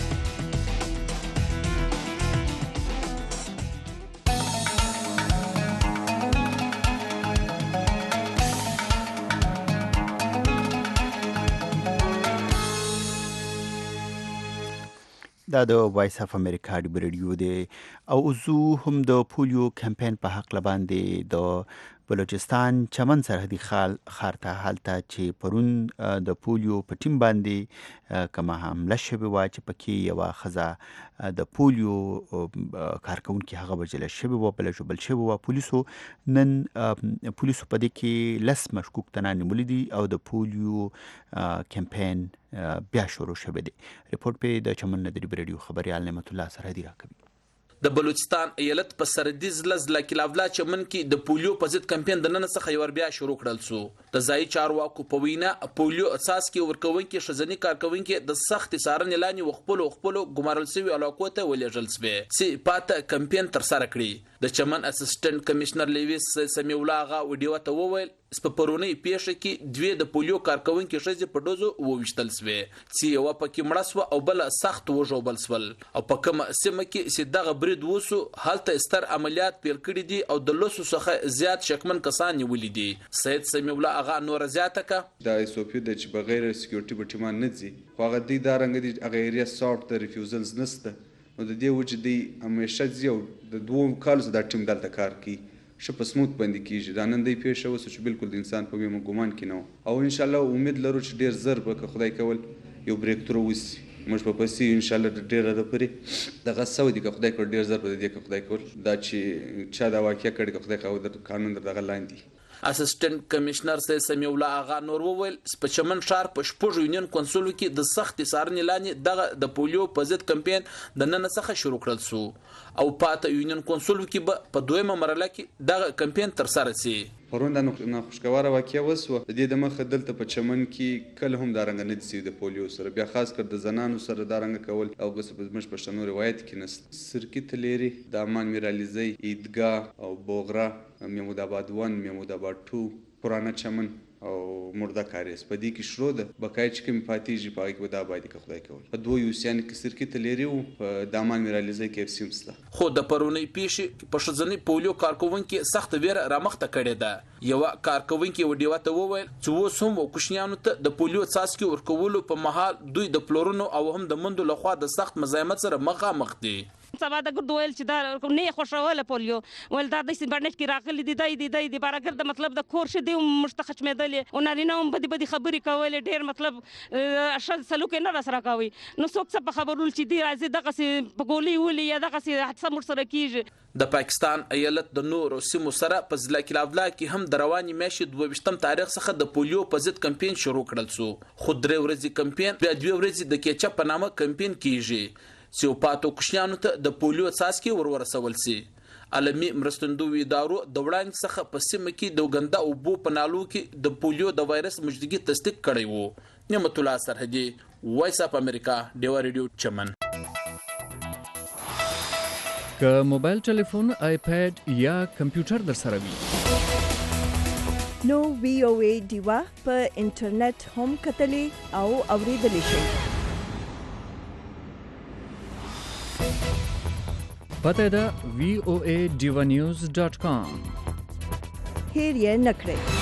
دا د وایس اف امریکا ډیبر ریډیو دی او زه هم د پولیو کمپاین په حق باندې د بلوچستان چمن سرحدي خال ښار ته هلته چې پرون د پولیو په ټیم باندې کومه حمله شوې وه چې پکې یوه ښځه د پولیو کارکوونکې هغه وژله شوې وه، بله ژوبل شوې وه. پولیسو نن پولیسو په دې کې لس مشکوک تنان نیولي دي او د پولیو کمپاین بیا شروع شوی دی. رپورټ په د چمن ندري ریډیو خبريال نعمت الله سرحدي راکوي. د بلوچستان ایالت په سرحدي ضلع ضلع کلاولا چمن کې د پولیو په ضد کمپاین د نن څخه یو بیا شروع کړل شو. د ځایي چارواکو په وینا پولیو څاڅکي ورکوونکي ښځینه کارکوونکي د سخت څارنې لاندې خپل خپل ګمارل شوي علاقو ته ولېږل شوي چې پاته کمپاین تر سره کړي. د چمن اسسټنټ کمشنر لیویس سمیع الله غا وډیو ته وویل سپپرونی پیښه کې دوی د پولیو کارکونکو ښځې په دوزو ووشتل سوې چې یو پکې مړه سو او بل سخت وژوبل سول او په کوم سیمه کې چې دغه برید وسو هلته ستر عملیات پیل کړي دي او د لوسو څخه زیات شکمن کسان نیولې دي. سید سمیع الله اغا نور زیاته کا د ایسوپی د چې بغیر سکیورټي بټیمان نه دي خو هغه دی دا رنګ دي هغه ایریا سارت د ریفیوزلز نسته نو د دې وجه دی همیشه زیو د دوه کالو د ټیم دلته کار کوي ش په سموت باندې کیږي دا نن دی پیښه وسو چې بالکل د انسان په ویمه ګمان کې نه او ان شاء الله امید لرو چې ډیر زر به خدای کول یو بریک ترو وسی موږ په پسې ان شاء الله ډیر د پرې دغه سعودي که خدای کول ډیر زر به دې که خدای کول دا چې چا دا واقعیا کړي که خدای کول د قانون دغه لاندې. اسسټنټ کمشنر سید سمیع الله اغا نور وویل په چمن ښار په شپږ یونین کنسولو کې د سخت څارنې لاندې دغه د پولیو په ضد کمپاین د نن څخه شروع کړل سو او پاته یونین کنسولو کې به په دویمه مرحله کې دغه کمپاین تر سره سي. پرون د ناخوشګواره واقعیا وسو د دې د مخه دلته په چمن کې کله هم دا رنګ نه دي د پولیو سره بیا خاص کر د زنانو سره دا رنګ کول او غصه په مش پښتنو روایت کې نس سرکټ لري د امان میرالیزي عیدګاه او بوغرا محمود آباد ون محمود آباد ټو پرانا چمن او مرده کاریس په دې کې شروع ده بقای چې کوم پاتېږي په هغه کې ودا باید که خدای کول په دوه یوسیان کې سرکټ لري او په دامان میرالیزي کې سیمسته خو د پرونی پیښې په شځنی پولیو کارکونکو سخت ویره رامخته کړې ده. یو کارکونکو وډیو ته وویل چې وسوم او کوشنیانو ته د پولیو څاڅکي ورکولو په محل دوی د پلورونو او هم د مندو لخوا د سخت مزاحمت سره مخامخ دي. سبا د ګرد ویل چې دا نه خوشاله پولیو ول دا د سیمبرنټ کې راغلي دي دای دي دای دي بارګر د مطلب د کور شه دی مشتخچ مېدلې او نارینه هم بدی بدی خبرې کولې ډېر مطلب اشد سلوک نه را سره کوي نو څوک څه په خبرول چې دی راځي دغه سي په ګولي ولي یا دغه سي حادثه مر سره کیږي. د پاکستان ایالت د نورو سیمو سره په ضلع کې لاولا کې هم د رواني میاشتې دوه ویشتم تاریخ څخه د پولیو په ضد کمپاین شروع کړل سو خو درې ورځې کمپاین بیا دوه ورځې د کېچپ په نامه کمپاین کیږي چې پاتو کوشنیانو ته د پولیو څاڅکي ورورسول سي. عالمي مرستندوی ادارو د وړاندې څخه په سیمه کې د ګنده او بو په نالو کې د پولیو د وایرس مجدګي تصدیق کړی وو. نعمت الله سرحدي وایس اپ امریکا ډیوا ریډیو چمن. که موبایل ټلیفون آیپاد یا کمپیوټر در سره وي نو وی او ای ډیوا په انټرنیټ هم کتلې او اوریدلې شئ. پته ده وی او ای ډیوا نیوز ډاٹ کام. هیر یې نکړئ.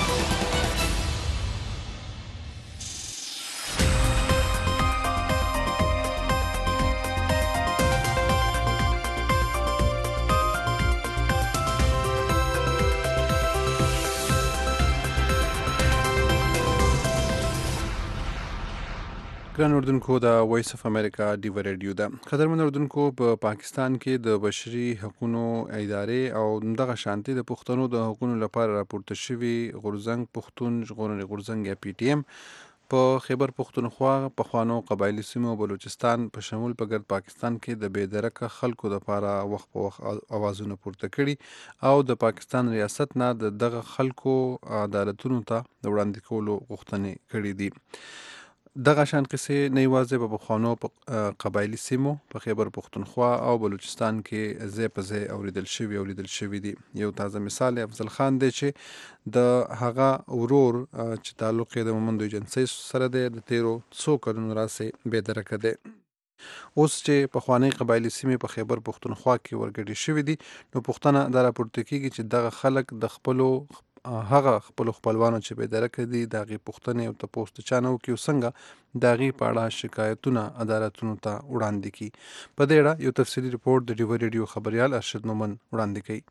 ګران اردوونکو د وایس اف امریکا ډیوا ریډیو ده. قدرمن اردوونکو په پاکستان کې د بشري حقوقو ادارې او دغه شانتي د پښتنو د حقوقو لپاره راپورته شوی غورزنګ پښتون ژغورنې غورزنګ یا پی ټی ایم په خیبر پښتونخوا په خوانو قبایلی سیمو بلوچستان په شمول په ګرد پاکستان کې د بېدرکه خلکو لپاره وخت په وخت اوازونه پورته کړي او د پاکستان ریاست نه د دغه خلکو عدالتونو ته د وړاندې کولو غوښتنې کړې دي. دغه شان قصې نه یوازې په پخوانو قبایلی سیمو په خیبر پښتونخوا او بلوچستان کې ځای په ځای اوریدل شوي اوریدل شوي دي. یو تازه مثال افضل خان دی چې د هغه ورور چې تعلق یې د مومندو ایجنسۍ سره دی د تیرو څو کلونو راسې بېدرکه دی. اوس چې پخوانۍ قبایلی سیمې په خیبر پښتونخوا کې ورګډې شوي دي نو پوښتنه دا راپورته کېږي چې دغه خلک د خپلو هغه خپل خپلوانو چې بېدرکه دي د هغې پوښتنې او تپوس د چا نه وکړي او څنګه د هغې په اړه شکایتونه عدالتونو ته وړاندې کړي. په دې اړه یو تفصیلي رپورټ د ډیوا ریډیو خبریال ارشد مومن وړاندې کوي.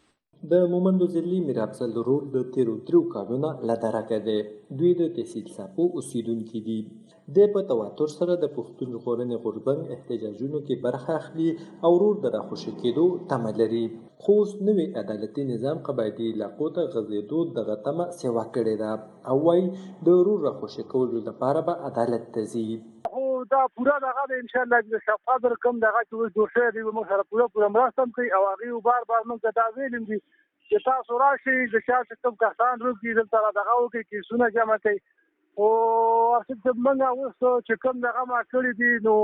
د مومندو ضلعي میر افضل ورور د تیرو درو کالونو له درکه دی. دوی د تحصیل ساپو اوسیدونکي دي. دی په تواتر سره د پښتون ژغورنې غورځنګ احتجاجونو کې برخه اخلي او ورور د راخوشي کېدو تمه لري. خو اوس نوی عدالتي نظام قبایلي علاقو ته غځېدو دغه تمه سیوا کړې ده او وایي د ورور راخوشي کولو لپاره به عدالت ته ځي. خو دا پوره دغه د انشاءالله د شفاف رقم دغه چې اوس جوړ شوی دی موږ سره پوره پوره مرسته هم کوي او هغوی بار بار موږ ته دا ویلي دي چې تاسو راشئ د چا چې کوم کسان روکي دلته را دغه وکړي کیسونه جمع کوي. خو موږ اوس چې کوم دغه ما کړي دي نو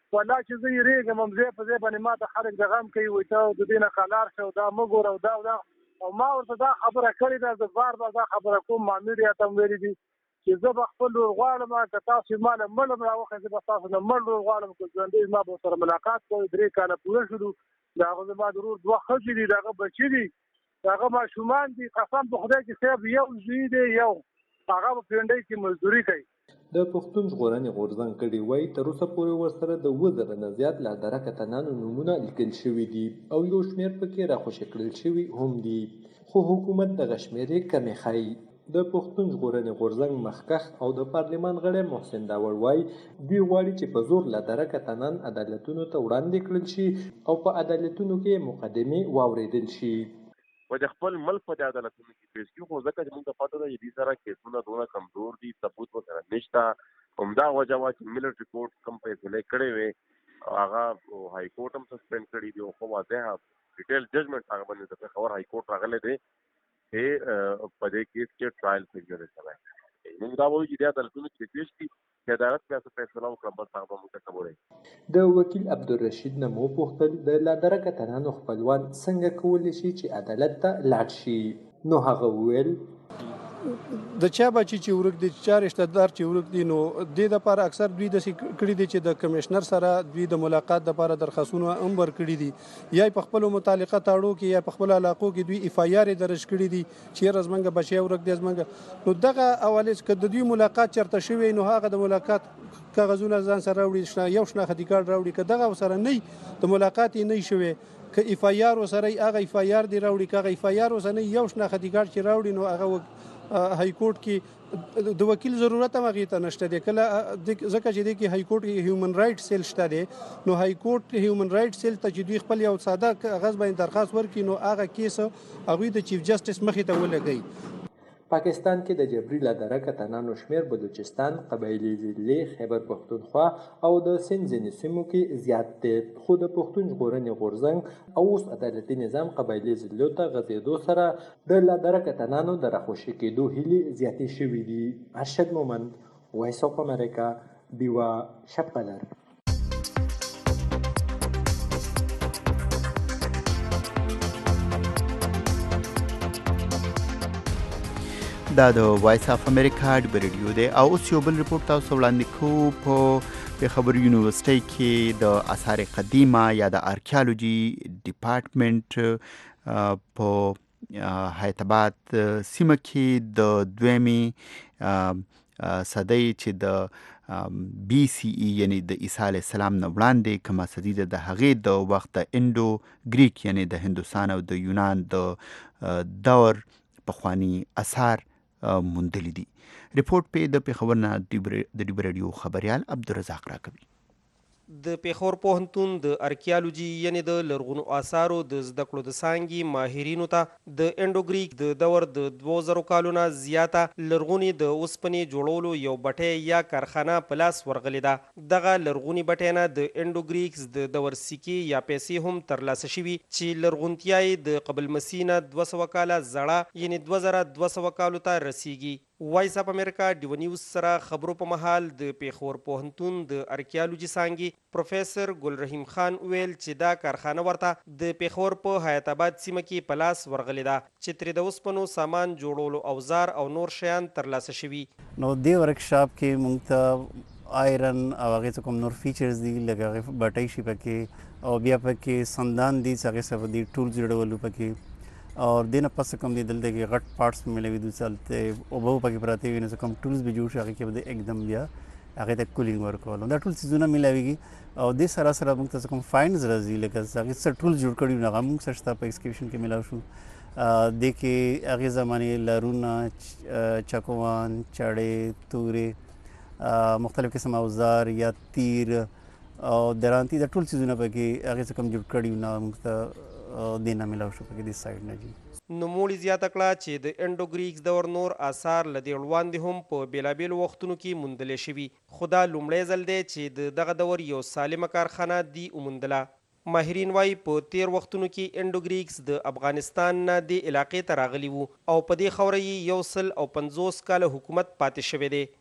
والله چې زه یېرېږم هم ځای په ځای باندې ما ته خلک د غم کوي وایي ته د دې نه قلار شه او دا مه ګوره او دا او دا او ما ورته دا خبره کړې ده زه بار بار دا خبره کوم ما میډیا ته هم ویلي دي چې زه به خپل ورور غواړم که تاسو ما نه مړ هم راوخئ زه به تاسو نه مړ ورور غواړم که ژوندی زما به ورسره ملاقات کوئ درې کاله پوره شولو د هغه زما د ورور دوه ښځې دي د هغه بچي دي د هغه ماشومان دي قسم په خدای چې صاحب یو زوی دی یو هغه په پنډۍ کې مزدوري کوي د پښتون ژغورنې غورځنګ کډې وایي تر اوسه پورې ورسره د اووه زره نه زیات لا درکه تنانو نومونه لیکل شوي دي او یو شمېر پکې راخوشي کړل شوي هم دي خو حکومت دغه شمېرې کمې ښایي د پښتون ژغورنې غورځنګ مخکښ او د پارلمان غړی محسن داوړ وایي دوی غواړي چې په زور لا درکه تنان عدالتونو ته وړاندې کړل شي او په عدالتونو کې مقدمې واورېدل شي و د خپل ملک په عدالتونو کې پیش کیږي خو ځکه چې موږ ته پته ده چې دې سره کیسونه دونه کمزور دي ثبوت ورسره نشته همدا وجه وه چې ملټري کورټ کوم فیصلې کړې وې هغه های کورټ هم سسپینډ کړي دي او خو واضحه ډیټیل ججمنټ هغه باندې د پېښور های کورټ راغلی دی چې په دې کیس کې ټرایل فیګر شوی موږ دا وایو چې دې عدالتونو کې پیش کړي چې عدالت بیا څه فیصله وکړه بس هغه به موږ ته کولی د وکیل عبدالرشید نه مو پوښتل د لا درکه تنانو خپلوان څنګه کولی شي چې عدالت ته لاړ شي نو هغه وویل د چا بچی چې ورک دي چا رشتہ دار چې ورک دي نو د دې لپاره اکثر دوی د کړي دي چې د کمشنر سره دوی د ملاقات لپاره درخواستونه هم ورکړي دي یا په خپل متعلقه تاړو کې یا په خپل علاقو کې دوی اف آی آر درج کړي دي چې رزمنګ بچي ورک دي زمنګ نو دغه اواله چې د دوی ملاقات چرته شوی نو هغه د ملاقات کاغذونه ځان سره راوړي یو شناختی کارت راوړي که دغه سره نه د ملاقات نه شوی که اف آی آر وسره هغه اف آی آر دی راوړي که اف آی آر وسره یو شناختی کارت چې راوړي نو هغه های کورټ کې د وکیل ضرورت هم هغې ته نشته دی کله ځکه چې دی کې های کورټ کې هیومن رایټ سیل شته دی نو های کورټ هیومن رایټ سیل ته چې دوی خپل یو ساده کاغذ باندې درخواست ورکړي نو هغه کیس هغوی د چیف جسټس مخې ته ولګوي پاکستان کې د جبري لا درکه تنانو شمېر بلوچستان قبایلي ضلعې خیبر پښتونخوا او د سند ځینې سیمو کې زیات دی خو د پښتون ژغورنې غورځنګ او اوس عدالتي نظام قبایلي ضلعو ته غځېدو سره د لا درکه تنانو د راخوشي کېدو هیلې زیاتې شوي دي ارشد مومند وایس اف امریکا بیوا شپقلر دا د وایس اف امریکا د ریډیو دی او اوس یو بل رپورټ تاسو وړاندې کوو په پېښور یونیورسټۍ کې د آثار قدیمه یا د آرکیالوجي ډپارټمنټ په حیدرآباد سیمه کې د دویمې صدۍ چې د بی سی ای یعنی د عیسی علیه السلام نه وړاندې کومه صدۍ ده د هغې د وخت د انډو ګریک یعنی د هندوستان او د یونان د دور پخواني اثار موندلی دي رپورټ په د پېښور نه د ډیبر رادیو خبريال عبدالرزاق راکوي د پېښور پوهنتون د ارکیالوجي یعنی د لرغونو آثارو د زده کړو د څانګې ماهرینو ته د انډوګریک د دور د دوه زرو کالو نه زیاته لرغونې د اوسپنې جوړولو یو بټۍ یا کارخانه په لاس ورغلې ده دغه لرغونې بټۍ نه د انډوګریکس د دور سکې یا پیسې هم ترلاسه شوي چې لرغونتیا یې د قبل مسیح نه دوه سوه کاله زړه یعنی دوه زره دوه سوه کالو ته رسیږي وایس اف امریکا ډیو نیوز سره خبرو په مهال د پېښور پوهنتون د ارکیالوجي څانګې پروفیسور ګل رحیم خان ویل چې دا کارخانه ورته د پېښور په حیات آباد سیمه کې په لاس ورغلې ده چې ترې د اوسپنو سامان جوړولو اوزار او نور شیان ترلاسه شوي نو دې ورکشاپ کې موږ ته آیرن او هغې څه کوم نور فیچرز دي لکه هغې بټۍ شي پکې او بیا پکې سندان دي چې هغې سره دي ټولز جوړولو پکې اور دینه پس کوم دی دلته کې غټ پارټس ملوي دي چلته او به پکې پراته وي نو کوم ټولز به جوړ شي هغه کې به एकदम بیا هغه ته کولینګ ورکول دا ټول چیزونه ملويږي او د سره سره موږ ته کوم فاینز راځي لکه هغه څه ټول جوړ کړي نه موږ سره په ایکسکیوشن کې ملاو شو د کې هغه زمانه لارونه چکوان چړې تورې مختلف قسم اوزار یا تیر او درانتی د ټول چیزونه پکې هغه څه کوم جوړ کړي نه موږ ته دینه ملاو شو پکې د سایډ نه جی نوموړي زیاته کړه چې د انډوګریکس دور نور آثار له دې وړاندې هم په بېلابېلو وختونو کې موندلی شوي خو دا لومړی ځل دی چې د دغه دور یو سالمه کارخانه دی وموندله ماهرین وایي په تیر وختونو کې انډوګریکس د افغانستان نه دې علاقې ته راغلي وو او په دې خوره یې یو سل او پنځوس کاله حکومت پاتې شوی دی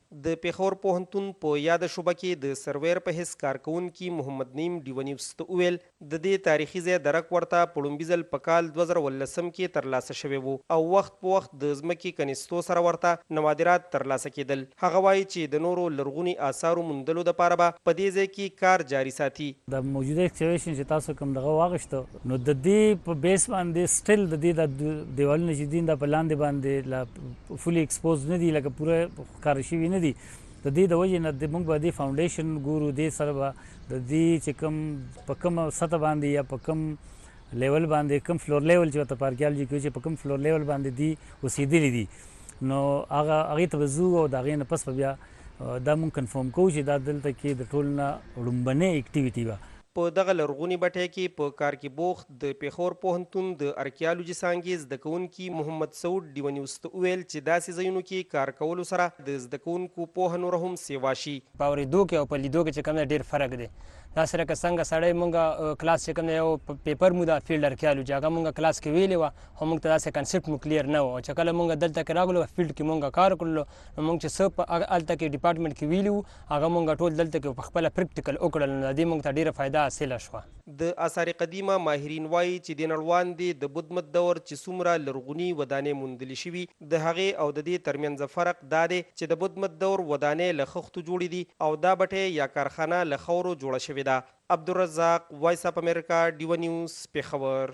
د پیښور پوهنتون په یاد شوبه کې د سرویر په حیث کارکونکي محمد نیم ډیو نیوز ته وویل د دې تاریخي ځای درک ورته په لومړي ځل په کال دوه زره ولسم کې ترلاسه شوی و او وخت په وخت د ځمکې کنیستو سره ورته نوادرات ترلاسه کېدل. هغه وایي چې د نورو لرغوني آثارو موندلو دپاره به په دې ځای کې کار جاري ساتي. د موجوده اکسکیویشن چې تاسو کوم دغه واغشته نو د دې په بیس باندې سټیل د دې د دیوالونه چې دي دا په لاندې باندې لا فولي ایکسپوز نه دي لکه پوره ښکاره شوي نه دي. د دې د وجې نه د موږ به دې فاونډیشن ګورو دې سره به د دې چې کوم په کومه سطح باندې یا په کوم لیول باندې کوم فلور لیول چې ورته په ارکیالوجي کې چې په کوم فلور لیول باندې دي اوسېدلي دي نو هغه هغې ته به ځو او د هغې نه پس به بیا دا مونږ کنفرم کوو چې دا دلته کې د ټول نه وړومبنۍ اکټیویټي وه. په دغه لرغوني بټۍ کې په کار کې بوخت د پیښور پوهنتون د ارکیالوجي څانګې زده کوونکي محمد سعود ډیو نیوز ته وویل چې داسې ځایونو کې کار کولو سره د زده کوونکو پوهه نوره هم سیوا شي. په اورېدو کې او په لیدو کې چې کوم ډېر فرق دی. دا سره که څنګه سړی مونږ کلاس چې کوم یو پیپر مو د فیلډ ارکیالوجي هغه مونږ کلاس کې ویلې وه خو مونږ ته داسې کنسپټ مو کلیر نه و او چې کله مونږ دلته کې راغلو فیلډ کې مونږ کار کړلو نو مونږ چې څه په هلته کې ډپارټمنټ کې ویلي وو هغه مونږ ټول دلته کې په خپله پریکټیکل وکړل نو د دې مونږ ته ډېره فایده حاصله شوه. د آثار قدیمه ماهرین وایي چې د نړوان دي د بدمت دور چې څومره لرغوني ودانې موندلې شوي د هغې او د دې ترمنځ فرق دا دی چې د بدمت دور ودانې له خښتو جوړې دي او دا بټۍ یا کارخانه له خاورو جوړه شوې ده. عبدالرزاق وایس اف امریکا ډیو نیوز پیښور.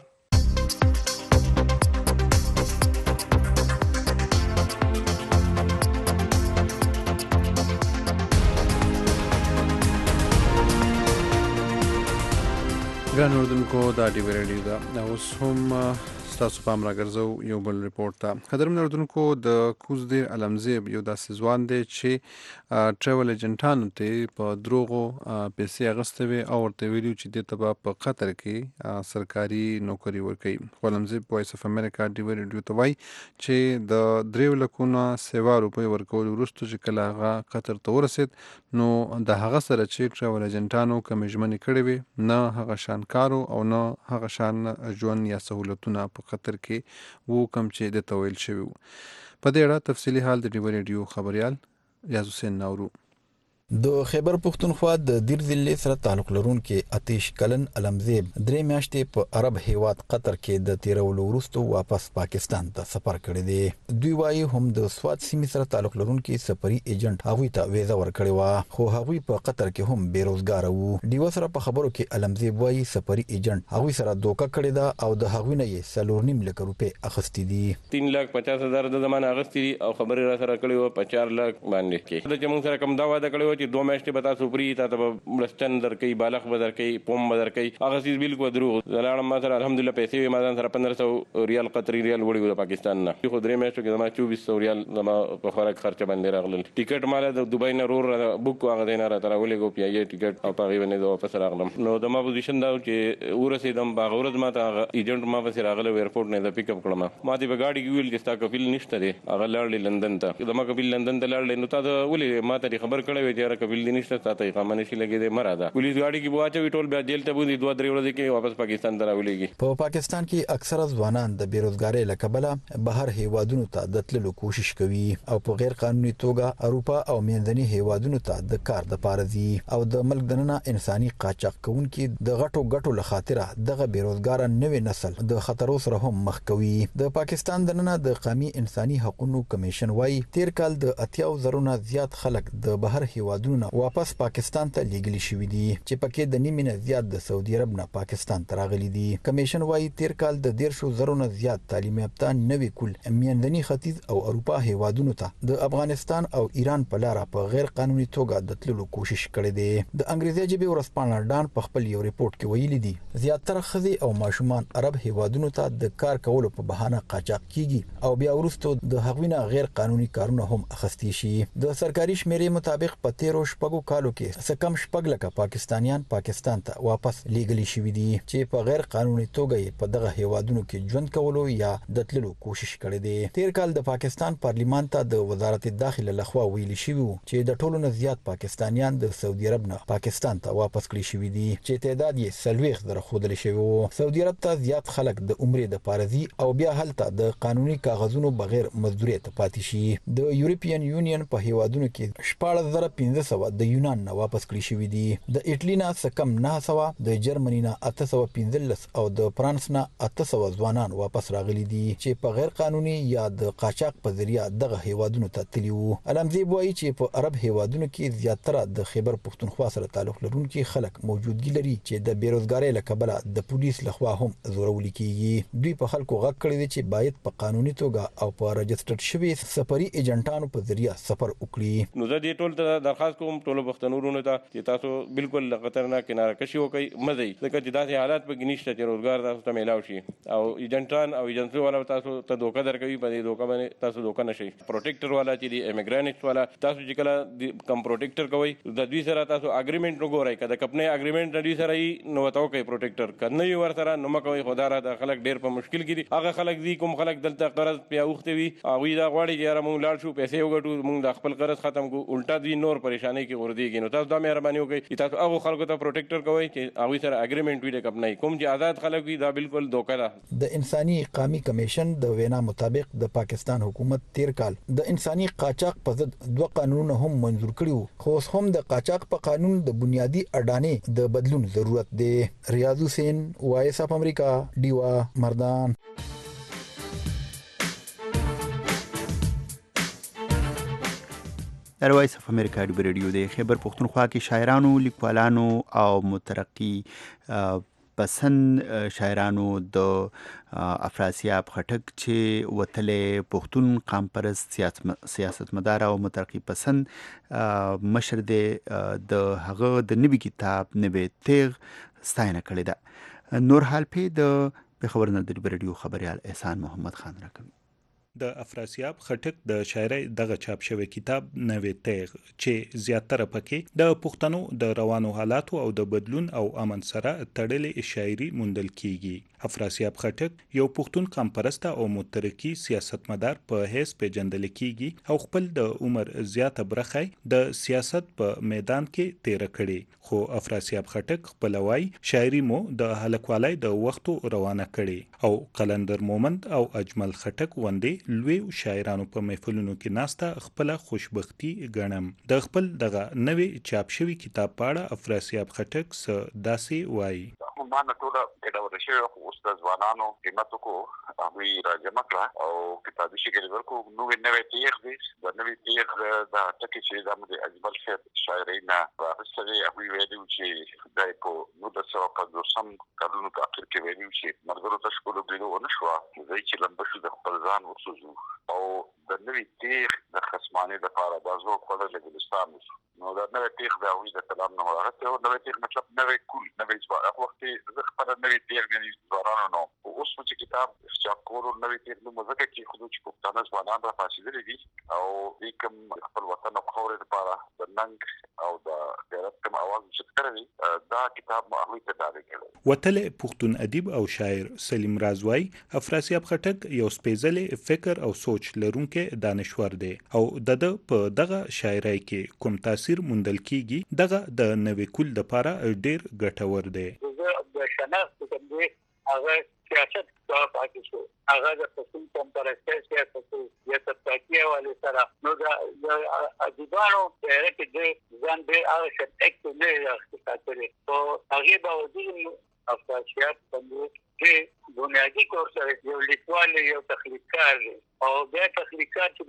ګران اردوونکو دا ډیو ریډیو ده اوس هم ستاسو پام راګرځو یو بل ریپورټ ته. قدرمن اردوونکو د کوزدیر علمزیب یو داسې ځوان دی چې ټریول ایجنټانو ته په دروغو پیسې اخیستې وې او ورته ویلي چې دې ته به په قطر کې سرکاري نوکري ورکوي. خو علمزیب وایس اف امریکا ډیو ریډیو ته وایي چې د دریو لکو نه سوه روپۍ ورکولو وروسته چې کله هغه قطر ته ورسېد نو د هغه سره چې ټریول ایجنټانو کومې ژمنې کړې وې نه هغه شان کارو او نه هغه شان ژوند یا سهولتونه په قطر کې وو کوم چې د تویل شوی وو. په دې اړه تفصیلي حال د ډیو ریډیو خبريال ریاض حسین نورو. د خیبر پختونخوا د دیر ضلع سره تعلق لرونکي اتیش کلن علمزیب درې میاشتې په عرب هیواد قطر کې د تیرولو وروسته واپس پاکستان ته سفر کړی دی. دوی وايي هم د سواد سیمې سره تعلق لرونکي سفري ایجنټ هغوی ته ویزه ورکړې وه خو هغوی په قطر کې هم بیروزګاره وو. ډیو سره په خبرو کې علمزیب وايي سفري ایجنټ هغوی سره دوکه کړې ده او د هغوی نه یې څلور نیم لک روپۍ اخیستې دي. تین لاک پچاس هزار د زمانه اخیستې دي او خبرې را سره کړې وه په چار لاک باندې کې. د چې موږ سره کوم دا واده کړی چې دوه میاشتې به تاسو فري تاسو به مرستن درکوي بالغ به درکوي پوم به درکوي هغه څیز بالکل دروغ. زه لاړم ما سره الحمدلله پیسې وې ما ځان سره پندرہ سو ریال قطري ریال وړي وو د پاکستان نه خو درې میاشتو کې زما چوبیس سو ریال زما په خوراک خرچه باندې راغلل. ټیکټ مال د دوبۍ نه رور بوک هغه دی نه راته راولېږو پیا یې ټیکټ او په هغې باندې زه واپس راغلم. نو زما پوزیشن دا و چې ورسېدم په هغه ورځ ما ته هغه ایجنټ ما پسې راغلی ایرپورټ نه زه پک اپ کړم. ما دې په ګاډي کې ویل چې ستا کفیل نشته دی هغه لاړلې لندن ته. زما کفیل لندن ته لاړلی نو تا ته ولې ما ته خبر کړی وې چې یاره کفیل دې نشته تا ته اقامه نشي لګېدی مراده پولیس ګاډي کې واچوي ټول بیا جیل ته بوځي دوه درې ورځې کې واپس پاکستان ته راولېږي. په پاکستان کې اکثره ځوانان د بیروزګارۍ له کبله بهر هیوادونو ته د تللو کوشش کوي او په غیر قانوني توګه اروپا او منځني هیوادونو ته د کار دپاره ځي او د ملک دننه انساني قاچاق کوونکي د غټو ګټو له خاطره دغه بیروزګاره نوې نسل د خطرو سره هم مخ کوي. د پاکستان دننه د قومي انساني حقوقو کمیشن وايي تیر کال د اتیاو زرونه زیات خلک د بهر هیوادونو نه واپس پاکستان ته لیږلي شوي دي چې پکې د نیمې نه زیات د سعودي عرب نه پاکستان ته راغلي دي. کمیشن وايي تیر کال د دیرشو زرو نه زیات تعلیم یافته نوي کول منځني ختیځ او اروپا هیوادونو ته د افغانستان او ایران په لاره په غیر قانوني توګه د تللو کوشش کړی دی. د انګریزي ژبې ورځپاڼه ډان په خپل یو ریپورت کې ویلي دي زیاتره ښځې او ماشومان عرب هیوادونو ته د کار کولو په بهانه قاچاق کیږي او بیا وروسته د هغوی نه غیر قانوني کارونه هم اخیستي شي. د سرکاري شمیرې مطابق په تیرو شپږو کالو کې څه کم شپږ لکه پاکستانیان پاکستان ته واپس لیږلي شوي دي چې په غیر قانوني توګه یې په دغه هیوادونو کې ژوند کولو یا د تللو کوشش کړی دی. تیر کال د پاکستان پارلیمان ته د وزارت داخله لخوا ویلي شوي وو چې د ټولو نه زیات پاکستانیان د سعودي عرب نه پاکستان ته واپس کړي شوي دي چې تعداد یې څلوېښت زره ښودلی شوی وو. سعودي عرب ته زیات خلک د عمرې د پاره ځي او بیا هلته د قانوني کاغذونو بغیر مزدورۍ ته پاتې شي. د یورپین یونین په هیوادونو کې شپاړس زره پنځه سوه د یونان نه واپس کړي شوي دي. د ایټالي نه څه کم نهه سوه، د جرمني نه اته سوه پنځلس او د فرانس نه اته سوه ځوانان واپس راغلي دي چې په غیر قانوني یا د قاچاق په ذریعه دغه هیوادونو ته تللي وو. علمزیب وایي چې په عرب هیوادونو کې زیاتره د خیبر پښتونخوا سره تعلق لرونکي خلک موجودګي لري چې د بیروزګارۍ له کبله د پولیس لخوا هم زورولي کیږي. دوی په خلکو غږ کړی دی چې باید په قانوني توګه او په رجسټرډ شوي سفري ایجنټانو په ذریعه سفر وکړي. نو زه دې ټول ته درخواست کوم ټولو پښتنو ورونو ته چې تاسو بالکل له خطر نه کناره کشي وکړئ، مه ځئ، ځکه چې داسې حالات پکې نشته چې روزګار تاسو ته میلاو شي او ایجنټان او ایجنسي والا تاسو ته دوکه درکوي. په دې دوکه باندې تاسو دوکه نشئ. پروټیکټر والا چې دی امیګرانټ والا تاسو چې کله کم پروټیکټر کوئ د دوی سره تاسو اګریمنټ وګورئ. که د کمپنۍ اګریمنټ د دوی سره وي نو ورته وکړئ پروټیکټر، که نه وي ورسره نو مه کوئ. خو دا راته خلک ډېر په مشکل کې دي. هغه خلک دي کوم خلک دلته قرض پې اوښتي وي هغوی دا غواړي چې یاره موږ لاړ شو پیسې وګټو موږ د خپل قرض ختم کړو، الټا دوی نور پریشانۍ کې غورځېږي. نو تاسو دا مهرباني وکړئ چې تاسو هغو خلکو ته پروټیکټر کوئ چې هغوی سره اګریمنټ وي د کمپنۍ. کوم چې آزاد خلک وي دا بالکل دوکه ده. د انساني قامي کمیشن د وینا مطابق د پاکستان حکومت تیر کال د انساني قاچاق په ضد دوه قانونونه هم منظور کړي وو، خو اوس هم د قاچاق په قانون د بنیادی اډانې د بدلون ضرورت دی. ریاض حسین، وایس اف امریکا، ډیوا مردان. د وایس اف امریکا ډیو ریډیو د خیبر پښتونخوا کې شاعرانو، لیکوالانو او مترقي پسند شاعرانو د افراسیاب خټک چې وتلې پښتون قام پرست سیاستمدار او مترقي پسند مشر دی د هغه د نوي کتاب نوی تیغ ستاینه کړې ده. نور حال پې د پېښور نه د ریډیو خبریال احسان محمد خان راکوي. د افراسیاب خټک د شاعرۍ دغه چاپ شوی کتاب نوی تیغ چې زیاتره پکې د پښتنو د روانو حالاتو او د بدلون او امن سره تړلې شاعري موندل کیږي. افراسیاب خټک یو پښتون قام پرسته او مترقي سیاستمدار په حیث پیژندل کیږي او خپل د عمر زیاته برخه د سیاست په میدان کې تیر کړي. خو افراسیاب خټک خپل وای شاعري مو د هلکوالۍ د وختو روانه کړي او قلندر مومند او اجمل خټک وندې لوی شاعرانو په محفلونو کې ناسته خپل خوشبختی ګڼم. د خپل دغه نوی چاپ شوی کتاب په اړه افراسیاب خټک څه داسې وایي. ما نه ټوله ګډوډه شوې خو اوس د ځوانانو قیمت وکړو هغوی راجمع کړه او کتابي شکل ورکړو. نوی نوی تیغ دی. د نوي تیغ دا ټکي چې دا مو د اجمل صاحب شاعرۍ نه راغوستی دی. هغوی ویلي وو چې دا یې په نولس سوه پنځوسم کلونو په اخر کې ویلي وو چې ملګرو ته ښکلو بریدو ونه شوه، ځای چې لمبه شو د خپل ځان وسوځو او د نوي تیغ د خصمانۍ لپاره دا زوړ خوړلی ګلستان وشو. نو دا نوی تیغ د هغوی د کلام نه راغلی و. نوی تیغ مطلب نوی کول، نوی ځوان. هغه وخت زه خپله نوی تیغ یعنې ځوانانو نه وم. اوس مو چې کتاب چاپ کولو نوی تیغ نوم ځکه کېښودو چې پښتانه ځوانان را پاڅېدلي دي او دوی کوم خپل وطن او خاورې لپاره د ننګ او د غیرت کوم اواز اوچت کړی دی دا کتاب مو هغوی ته ډالۍ کړی. وتلی پښتون ادیب او شاعر سلیم راز وایي افراسیاب خټک یو سپېڅلی فکر او سوچ لرونکی دانشور دی او د ده په دغه شاعرۍ کې کوم تاثیر موندل کیږي دغه د نوي کول دپاره ډېر ګټور دی. زه د شناخت کوم دی هغه سیاست دا پاتې شو، هغه د پښتون قوم پرستی سیاست و یا طبقاتي حوالې سره. نو د ادیبانو شاعرۍ کې د ځان ډېر هغه شت نه دی راښکته ساتلی خو هغې باوجود افراسیاب باندې چې بنیادي کور سره یو لیکوال یو تخلیقکار دی او بیا تخلیقکار چې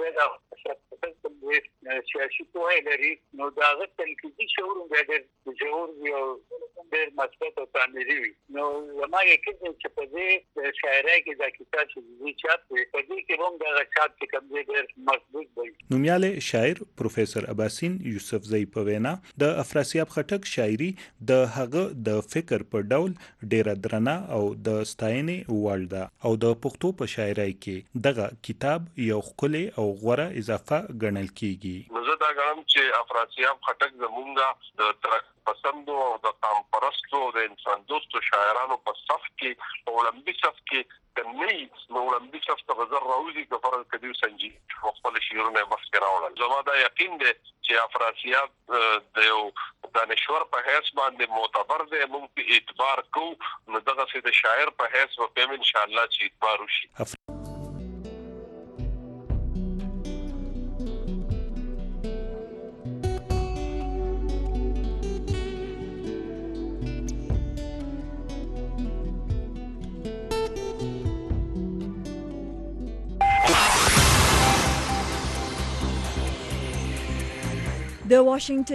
باید سیاسي پوهه لري نو د هغه تنقیدي شعور هم بیا ډېر ژور وي او ډېر مثبت او تعمیري وي. نو زما یقین دی چې په دې شاعرۍ کې دا کتاب چې د چاپ دی په دې کې هم دا چاپ چې کوم دی ډېر مضبوط وي. نومیاله شاعر پروفیسور اباسین یوسف زئی په وینا د افراسیاب خټک شاعري د هغه د فکر په ډول ډېره درنه او د ستاینې وړ ده او د پښتو په شاعرۍ کې دغه کتاب یو ښکلی او غوره اضافه ګڼل کیږي. نو زه دا ګڼم چې افراسیاب خټک زمونږ د ترک پسندو او د قام پرستو د انسان دوستو شاعرانو په صف کې په اولمپي صف کې کني نو اولمپي صف ته غزر راوځي د فرض کدیو سنجي خپل شعرونه مخکې راوړل. زما دا یقین دی چې افراسیاب د یو دانشور په حیث باندې معتبر دی، موږ اعتبار کوو، نو دغه سي د شاعر په حیث په ان شاء الله چې اعتبار وشي. The Washington